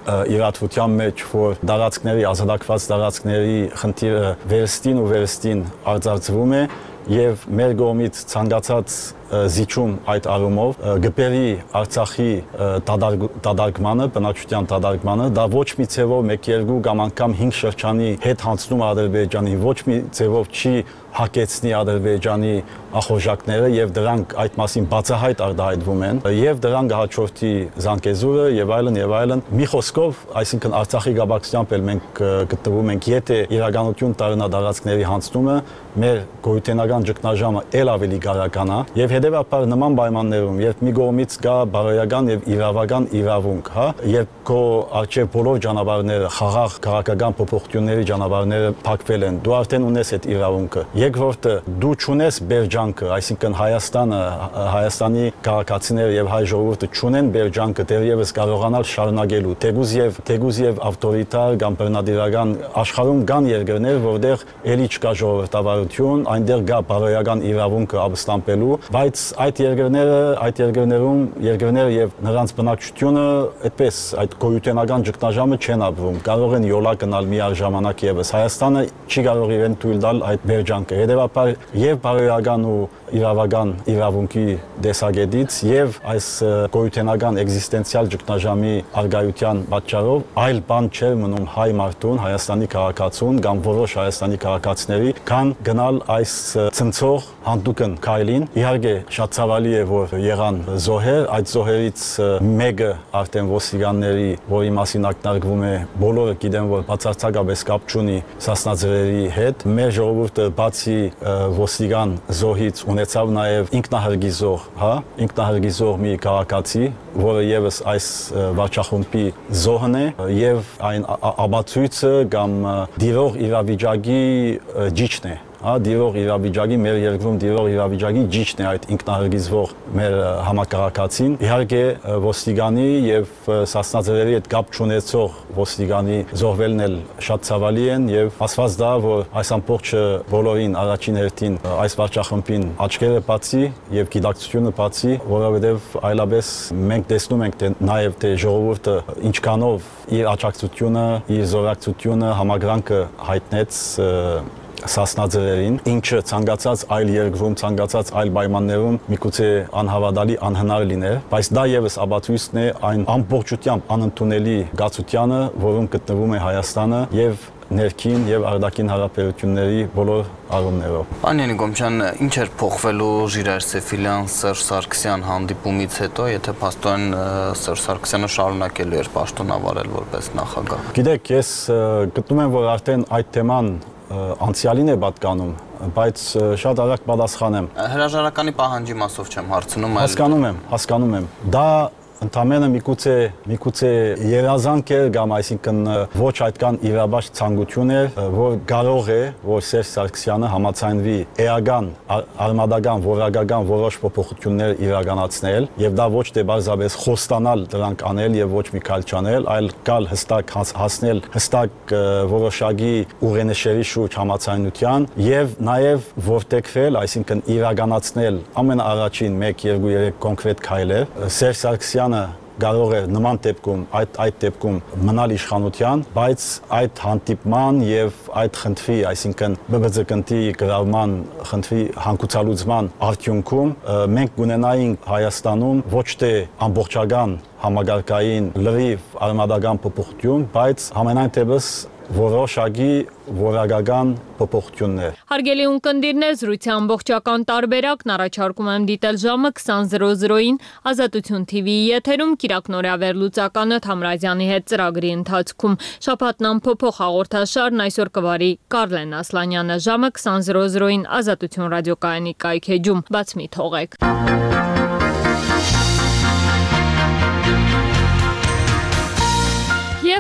իրադրության մեջ, որ դարածքների, ազատագրված դարածքների խնդիրը վերստին ու վերստին արձարծվում է եւ մեր կողմից ցանկացած զիջում այդ առումով գբերի Արցախի դադարգմանը, բնակչության դադարգմանը դա ոչ մի ձևով մեկ երկու կամ անգամ հինգ շրջանի հետ հանձնում Ադրբեջանի, ոչ մի ձևով չի հակեցնի Ադրբեջանի ախորժակները եւ դրանք այդ մասին բացահայտ արտահայտվում են եւ դրան կհաջորդի Զանգեզուրը եւ այլն եւ այլն մի խոսքով, այսինքն Արցախի գաբակցությամբ էլ մենք գտնվում ենք, եթե իրականություն տարնա դարածքների հանձնումը, մեր գոյութենական ճգնաժամը ել ավելի գարականա եւ հետեւաբար նման պայմաններում, երբ մի կողմից կա բարոյական եւ իրավական իրավունք, հա, երբ քո արժե բոլոր ճանապարհները, խաղաղ քաղաքական փոփոխությունների ճանապարհները փակվել են, դու արդեն ունես այդ իրավունքը։ Երկրորդը, դու չունես բերջանքը, այսինքն Հայաստանը, Հայաստանի քաղաքացիները եւ հայ ժողովուրդը չունեն բերջանքը դեռևս կարողանալ շարունակելու։ Թեգուզ եւ թեգուզ եւ ավտորիտար կամ բռնադիրական աշխարհում կան երկրներ, որտեղ ելի չկա ժողովրդավարություն, այնտեղ կա բարոյական իրավունքը ապստամբելու, բայց այդ երկրները, այդ երկրներում երկրները եւ նրանց բնակչությունը այդպես այդ գոյութենական ճգնաժամը չեն ապրում, կարող են յոլա գնալ միաժամանակ եւս։ Հայաստանը չի կարող իրեն թույլ տալ այդ բերջանքը։ Հետևաբար եւ բարոյական ու իրավական իրավունքի դեսագետից եւ այս գոյութենական էգզիստենցիալ ճգնաժամի արգայության պատճառով այլ բան չէր մնում հայ մարդուն, Հայաստանի քաղաքացուն կամ որոշ Հայաստանի քաղաքացիների, քան գնալ այս ցնցող հանդուկն քայլին։ Իհարկե շատ ցավալի է, որ եղան զոհեր, այդ զոհերից մեկը արդեն ոստիկանների, որի մասին ակնարկվում է, բոլորը գիտեն, որ բացարձակապես կապ չունի սասնաձրերի հետ։ Մեր ժողովուրդը բացի ոստիկան զոհից ունեցավ նաև ինքնահրգիզող, հա, ինքնահրգիզող մի քաղաքացի, որը եւս այս վարչախումբի զոհն է եւ այն ապացույցը կամ դիրող իրավիճակի ջիջն է։ Հա, դիրող իրավիճակի, մեր երկրում դիրող իրավիճակի ջիջն է այդ ինքնահրգիզվող մեր համակարգացին։ Իհարկե ոստիկանի եւ սասնաձրերի հետ կապ չունեցող ոստիկանի զոհվելն էլ շատ ցավալի են եւ ասված դա, որ այս ամբողջը բոլորին առաջին հերթին այս վարչախմբին աչքերը բացի եւ գիտակցությունը բացի, որովհետեւ այլապես մենք տեսնում ենք թե նաեւ թե ժողովուրդը ինչքանով իր աջակցությունը, իր զորակցությունը, համագրանքը հայտնեց սասնաձրերին, ինչը ցանկացած այլ երկրում, ցանկացած այլ պայմաններում միգուցե անհավատալի անհնար լիներ, բայց դա եւս ապացույցն է այն ամբողջությամբ անընդունելի գացությանը, որում գտնվում է Հայաստանը եւ ներքին եւ արտաքին հարաբերությունների բոլոր առումներով։ Պարոն Յենիկոմյան, ինչ էր փոխվելու Ժիրայր Սեֆիլյան, Սերժ Սարգսյան հանդիպումից հետո, եթե փաստորեն Սերժ Սարգսյանը շարունակելու էր պաշտոնավարել որպես նախագահ։ Գիտեք, ես գտնում եմ, որ արդեն այդ թեման անցյալին է պատկանում, բայց շատ արագ պատասխանեմ։ Հրաժարականի պահանջի մասով չեմ հարցնում, այլ հասկանում եմ, հասկանում եմ։ Դա ընդամենը միգուցե միգուցե երազանք է կամ այսինքն ոչ այդքան իրավաճ ցանկություն է, որ կարող է, որ Սերժ Սարգսյանը համաձայնվի էական, արմատական, որակական որոշ փոփոխություններ իրականացնել եւ դա ոչ թե բարձրապես խոստանալ դրանք անել եւ ոչ մի քայլ չանել, այլ գալ հստակ հասնել հստակ որոշակի ուղենշերի շուրջ համաձայնության եւ նաեւ որտեղվել, այսինքն իրականացնել ամենաառաջին մեկ, երկու, երեք կոնկրետ քայլեր։ Սերժ Սարգսյանը կարող է նման դեպքում այդ այդ դեպքում մնալ իշխանության, բայց այդ հանդիպման եւ այդ խնդրի, այսինքն B B Z կնտի գրավման խնդրի հանգուցալուծման արդյունքում մենք կունենայինք Հայաստանում ոչ թե ամբողջական համագարկային լրիվ արմատական փոփոխություն, բայց համենայն դեպս որոշակի որակական փոփոխություններ։ Հարգելի ունկնդիրներ, զրույցի ամբողջական տարբերակն առաջարկում եմ դիտել ժամը քսան զրո զրոին Ազատություն T V-ի եթերում Կիրակնորյա վերլուծականը Թամրազյանի հետ ծրագրի ընթացքում։ Շաբաթն ամփոփող հաղորդաշարն այսօր կվարի Կարլեն Ասլանյանը ժամը քսան զրո զրոին Ազատություն ռադիոկայանի կայքեջում։ Բաց մի թողեք։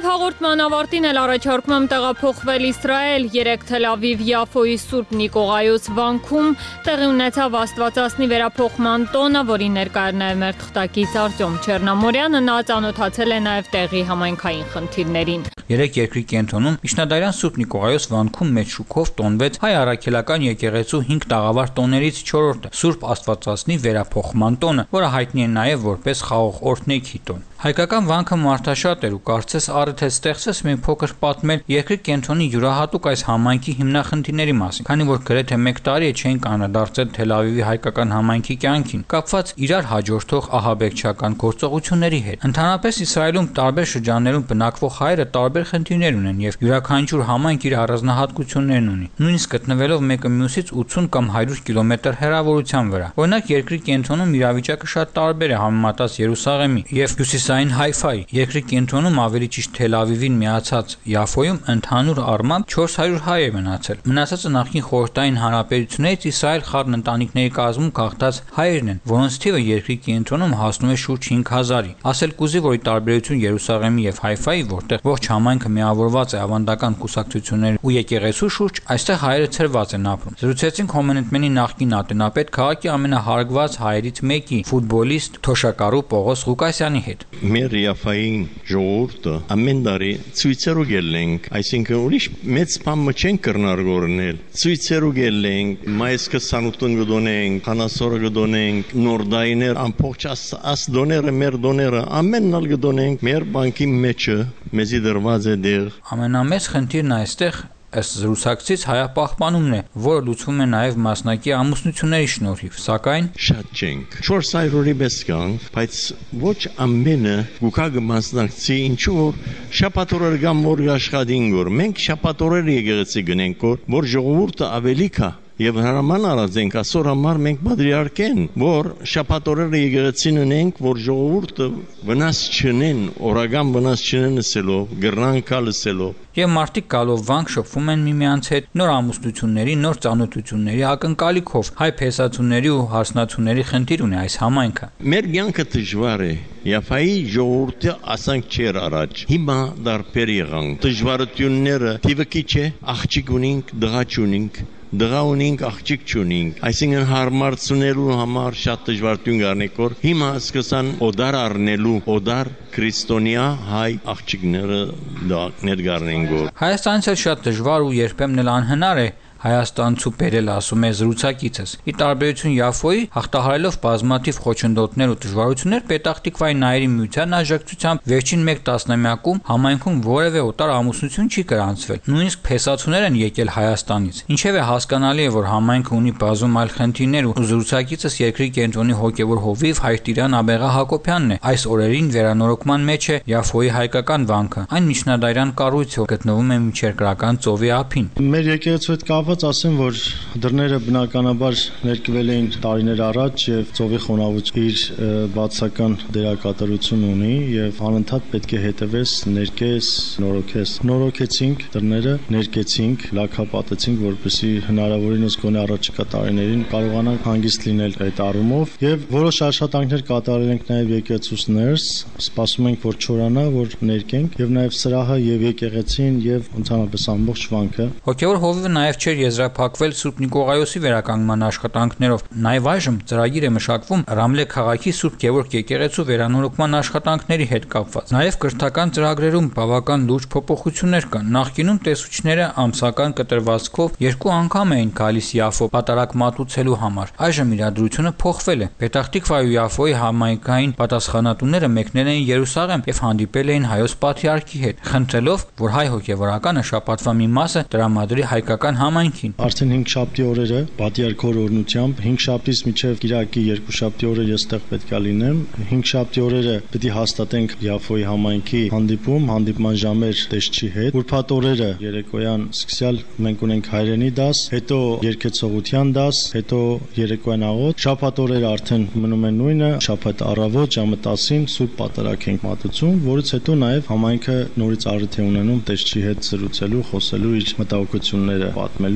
Եվ հաղորդման ավարտին էլ առաջարկում եմ տեղափոխվել Իսրայել, երեկ Թել Ավիվ Յաֆոյի Սուրբ Նիկողայոս վանքում տեղի ունեցավ Աստվածածնի վերափոխման տոնը, որի ներկա էր նաև մեր թղթակից Արտյոմ Չեռնամորյանը, նա ծանոթացել է նաև տեղի համայնքային խնդիրներին։ Երեկ երկրի կենտրոնում Միջնադարյան Սուրբ Նիկողայոս վանքում մեծ շուքով տոնվեց հայ առաքելական եկեղեցու հինգ տաղավար տոներից չորրորդը՝ Սուրբ Աստվածածնի վերափոխման տոնը, որը հայտնի է նաև որպես խաղող օրհնեքի տոն։ Հայկական վանքը մարդաշատ էր ու կարծես առիթ է ստեղծեց մի փոքր պատմել երկրի կենտրոնի յուրահատուկ այս համայնքի հիմնախնդիրների մասին, քանի որ գրեթե մեկ տարի է չէին կանրադարձել Թել Ավիվի հայկական համայնքի կյանքին, կապված իրար հաջորդող ահաբեկչական գործողությունների հետ։ Ընդհանրապես Իսրայելում տարբեր շրջաններում բնակվող հայերը տարբեր խնդիրներ ունեն եւ յուրաքանչյուր համայնք իր առանձնահատկություններն ունի, նույնիսկ գտնվելով մեկը մյուսից ութուն կամ հարյուր կիլոմետր հեռավորության վրա։ Օրինակ երկրի կենտրոնում իրավիճակը շատ տարբեր է համեմատած Երուսաղեմի եւ հյուսիսային Հայֆայի։ Երկրի կենտրոնում, ավելի ճիշտ Թել Ավիվին միացած Յաֆոյում ընդհանուր առմամբ չորս հարյուր հայ է մնացել։ Մնացածը նախկին խորհրդային հանրապետություններից Իսրայել խառն ընտանիքների կազմում գաղթած հայերն են, որոնց թիվը երկրի կենտրոնում հասնում է շուրջ հինգ հազարի։ Ասել կուզի, որ ի տարբերություն Երուսաղեմի եւ Հայֆայի, որտեղ ողջ համայնքը միավորված է ավանդական կուսակցությունների ու եկեղեցու շուրջ, այստեղ հայերը ցրված են ապրում։ Զրուցեցինք Հոմենետմենի նախկին ատենապետ, քաղաքի ամենահարգված հայերից մեկի, ֆուտբոլիստ, թոշակառու Պողոս Ղուկասյանի հետ։ Մեր Յաֆային ժողովուրդը ամեն տարի ցույցերու գելենք, այսինքն ուրիշ մեծ բան չենք կրնարգորնել։ Ցույցերու գելենք, մայիս քսանութն գդոնենք, քանասորը գդոնենք, նորդայներ ամբողջ աս դոները մեր դոները ամենն ալ գդոնենք, մեր բանկի մեջը մեզի դրված է դեր։ Ամենամեծ խնդիրն այստեղ ըստ զրուցակցից հայապահպանումն է, որը լուծվում է նաև մասնակի ամուսնությունների շնորհիվ, սակայն շատ չենք։ չորս հարյուրի պես կանք, բայց ոչ ամենը գուկագը մասնակցի, ինչու որ շաբաթօրեր կամ որ աշխատին գոր։ Մենք շաբաթօրեր եկեղեցի գնենք, որ ժողովուրդը ավելի կա եւ հրաման արածենք ասոր համար մենք պատրիարքեն, որ շաբաթօրերը եկեղեցին ունենք, որ ժողովուրդը վնաս չնեն, օրական վնաս չնեն լսելով, գրնանք լսելով։ Եվ մարդիկ գալով վանք շփվում են միմյանց հետ նոր ամուսնությունների, նոր ծանոթությունների ակնկալիքով։ Հայ փեսացուների ու հարսնացուների խնդիր ունի այս համայնքը։ Մեր կյանքը դժվար է։ Յաֆայի ժողովուրդը ասանք չեր առաջ։ Հիմա դարբեր եղան։ Դժվարությունները թիվը քիչ է, աղջիկ ունենք, դղա չունենք։ Դղա ունենք, աղջիկ չունենք, այսինքն հարմարցնելու համար շատ դժվարություն կառնենք, որ հիմա սկսան օդար առնելու, օդար քրիստոնյա հայ աղջիկները ներգառնենք։ Հայաստանից էլ շատ դժվար ու երբեմն էլ անհնար է Հայաստանցու բերել, ասում է զրուցակիցս։ Ի տարբերություն Յաֆոյի, հաղթահարելով բազմաթիվ խոչընդոտներ ու դժվարություններ, Պետախտիկվայի նայերի միության աջակցությամբ վերջին մեկ տասնամյակում համայնքում որևէ օտար ամուսնություն չի գրանցվել։ Նույնիսկ փեսացուներ են եկել Հայաստանից։ Ինչևէ հասկանալի է, որ համայնքը ունի բազում այլ խնդիրներ ու զրուցակիցս երկրի կենտրոնի հոգևոր հովիվ Հայրտիրան Աբեղա Հակոբյանն է։ Այս օրերին վերանորոգման մեջ է Յաֆոյի հայկական վանքը։ Այն միջնադարյան կառույց է, գտնվում է միջերկրական ծովի ափին։ Մեր եկեղեցու հետ կապված ասեմ, որ դռները բնականաբար ներկվել էին տարիներ առաջ եւ ծովի խոնավությունը իր բացական դերակատարություն ունի եւ անընդհատ պետք է հետևես, ներկես, նորոգես։ Նորոգեցինք դռները, ներկեցինք, լաքապատեցինք, որպեսզի հնարավորինս գոնե առաջիկա տարիներին կարողանանք հանգիստ լինել այդ առումով եւ որոշ աշխատանքներ կատարել ենք նաեւ եկեղեցուց ներս, սպասում ենք, որ չորանա, որ ներկենք եւ նաեւ սրահը եւ եկեղեցին եւ ընդհանրապես ամբողջ վանքը։ Հոգևոր հովիվը նաեւ չէր եզրափակվել Սուրբ Նիկողայոսի վերականգնման աշխատանքներով։ Նաև այժմ ծրագիր է մշակվում Ռամլե քաղաքի Սուրբ Գևորգ եկեղեցու վերանորոգման աշխատանքների հետ կապված։ Նաև կրթական ծրագրերում բավական լուրջ փոփոխություններ կան։ Նախկինում տեսուչները ամսական կտրվածքով երկու անգամ էին գալիս Յաֆո պատարակ մատուցելու համար։ Այժմ իրադրությունը փոխվել է։ Պետախտիկվայի Յաֆոյի համայնքային պատասխանատուները մեկնել էին Երուսաղեմ եւ հանդիպել էին հայոց պատրիարքի հետ, խնդրելով, որ հայ հոգևորականը շաբաթվա մի մասը տրամադրի հայկական համայնքին։ Արդեն հինգ շաբթի օրերը պատիարքոր օրնությամբ հինգ շաբթից մինչև Կիրակի երկու շաբթի օրը ես տեղ պետք է լինեմ։ հինգ շաբթի օրերը պետք է հաստատենք Յաֆոյի համայնքի հանդիպում, հանդիպման ժամեր տեսչի հետ։ Ուրբաթ օրերը երեկոյան սկսյալ մենք ունենք հայրենի դաս, հետո երգեցողության դաս, հետո երեկոյան աղոթ։ Շաբաթ օրերը արդեն մնում են նույնը, շաբաթ առավոտ ժամը տասին Սուրբ Պատարագ ենք մատուցում, որից հետո նաև համայնքը նորից առիթ է ունենում տեսչի հետ զրուցելու, խոսելու, իր մտահոգությունները պատմելու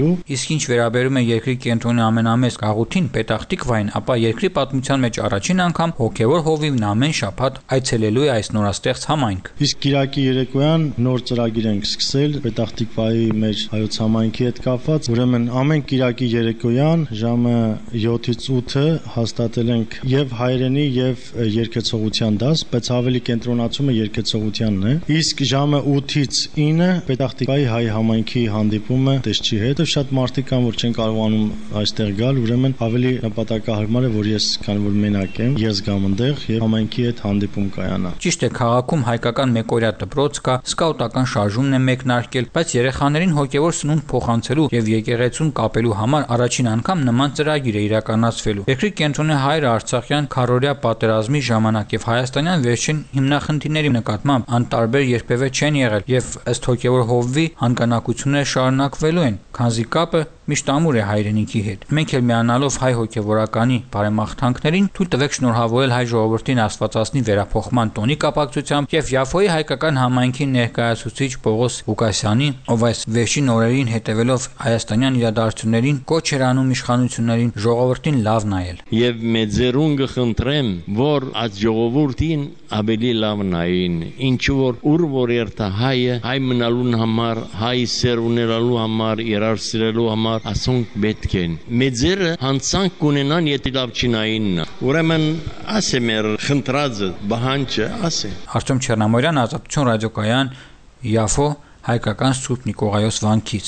ստեղծելու։ Իսկ ինչ վերաբերում է երկրի կենտրոնի ամենամեծ գաղութին Պետախտիկվային, ապա երկրի պատմության մեջ առաջին անգամ հոգևոր հովիվն ամեն շաբաթ այցելելու է այս նորաստեղծ համայնք։ Իսկ Կիրակի երեկոյան նոր ծրագիր ենք սկսել Պետախտիկվայի մեր հայոց համայնքի հետ կապված։ Ուրեմն ամեն Կիրակի երեկոյան ժամը յոթից ութը հաստատել ենք եւ հայերենի եւ երգեցողության դաս, բայց ավելի կենտրոնացումը երգեցողությանն է։ Իսկ ժամը ութից ինը Պետախտիկվայի հայ համայնքի հանդիպումը տեսչի հետ։ Շատ մարդիկ կան, որ չեն կարողանում այստեղ գալ, ուրեմն ավելի նպատակահարմար է, որ ես քանի որ մենակ եմ, ես գամ այնտեղ եւ համայնքի հետ հանդիպում կայանա։ Ճիշտ է, քաղաքում հայկական մեկօրյա դպրոց կա, սկաուտական շարժումն է մեկնարկել, բայց երեխաներին հոգևոր սնունդ փոխանցելու եւ եկեղեցուն կապելու համար առաջին անգամ նման ծրագիր է իրականացվելու։ Երկրի կենտրոնի հայրը Արցախյան քարորյա պատերազմի ժամանակ եւ հայաստանյան վերջին հիմնախնդիրների նկատմամբ անտարբեր երբևէ չեն եղել եւ ըստ հոգևոր հովվի հանգանակությունները շարունակվելու են, քանզի կապը միշտ ամուր է հայրենիքի հետ։ Մենք էլ միանալով հայ հոգևորականի բարեմաղթանքներին թույլ տվեք շնորհավորել հայ ժողովրդին Աստվածածնի վերափոխման տոնի կապակցությամբ եւ Յաֆոյի հայկական համայնքի ներկայացուցիչ Պողոս Ղուկասյանի, ով այս վերջին օրերին հետևելով հայաստանյան իրադարձություններին կոչ էր անում իշխանություններին ժողովրդին լավ նայել։ Եվ մեծերուն կխնդրեմ, որ այդ ժողովրդին ավելի լավ նային, ինչու որ ուր որ երթա հայը, հայ մնալուն համար, հայ սեր ունենալու համար, իրար սիրելու համար ասոնք պետք են։ Մեծերը հանցանք կունենան, եթե լավ չնայինն։ Ուրեմն ասե մեր խնդրածը, բանջը, ասե։ Արտем Չեռնամորյան, Ազատություն ռադիոկայան, Յաֆո, հայկական Սուրբ Նիկողայոս վանքից։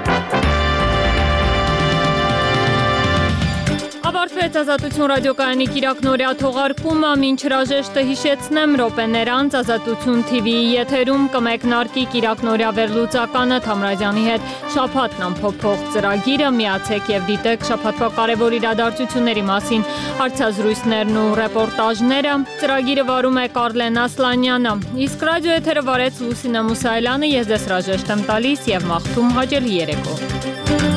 Ավարտվեց Ազատություն ռադիոկայանի կիրակնօրյա թողարկումը, մինչ հրաժեշտը հիշեցնեմ րոպեներ անց Ազատություն թիվիի եթերում կմեկնարկի կիրակնօրյա վերլուծականը Թամրազյանի հետ շաբաթն ամփոփող ծրագիրը, միացեք եւ դիտեք շաբաթվա կարևոր իրադարձությունների մասին հարցազրույցներն ու ռեպորտաժները։ Ծրագիրը վարում է Կարլեն Ասլանյանը, իսկ ռադիո եթերը վարեց Լուսինե Մուսայելյանը, ես դες հրաժեշտ եմ տալիս եւ մաղթում հաճելի երեկո։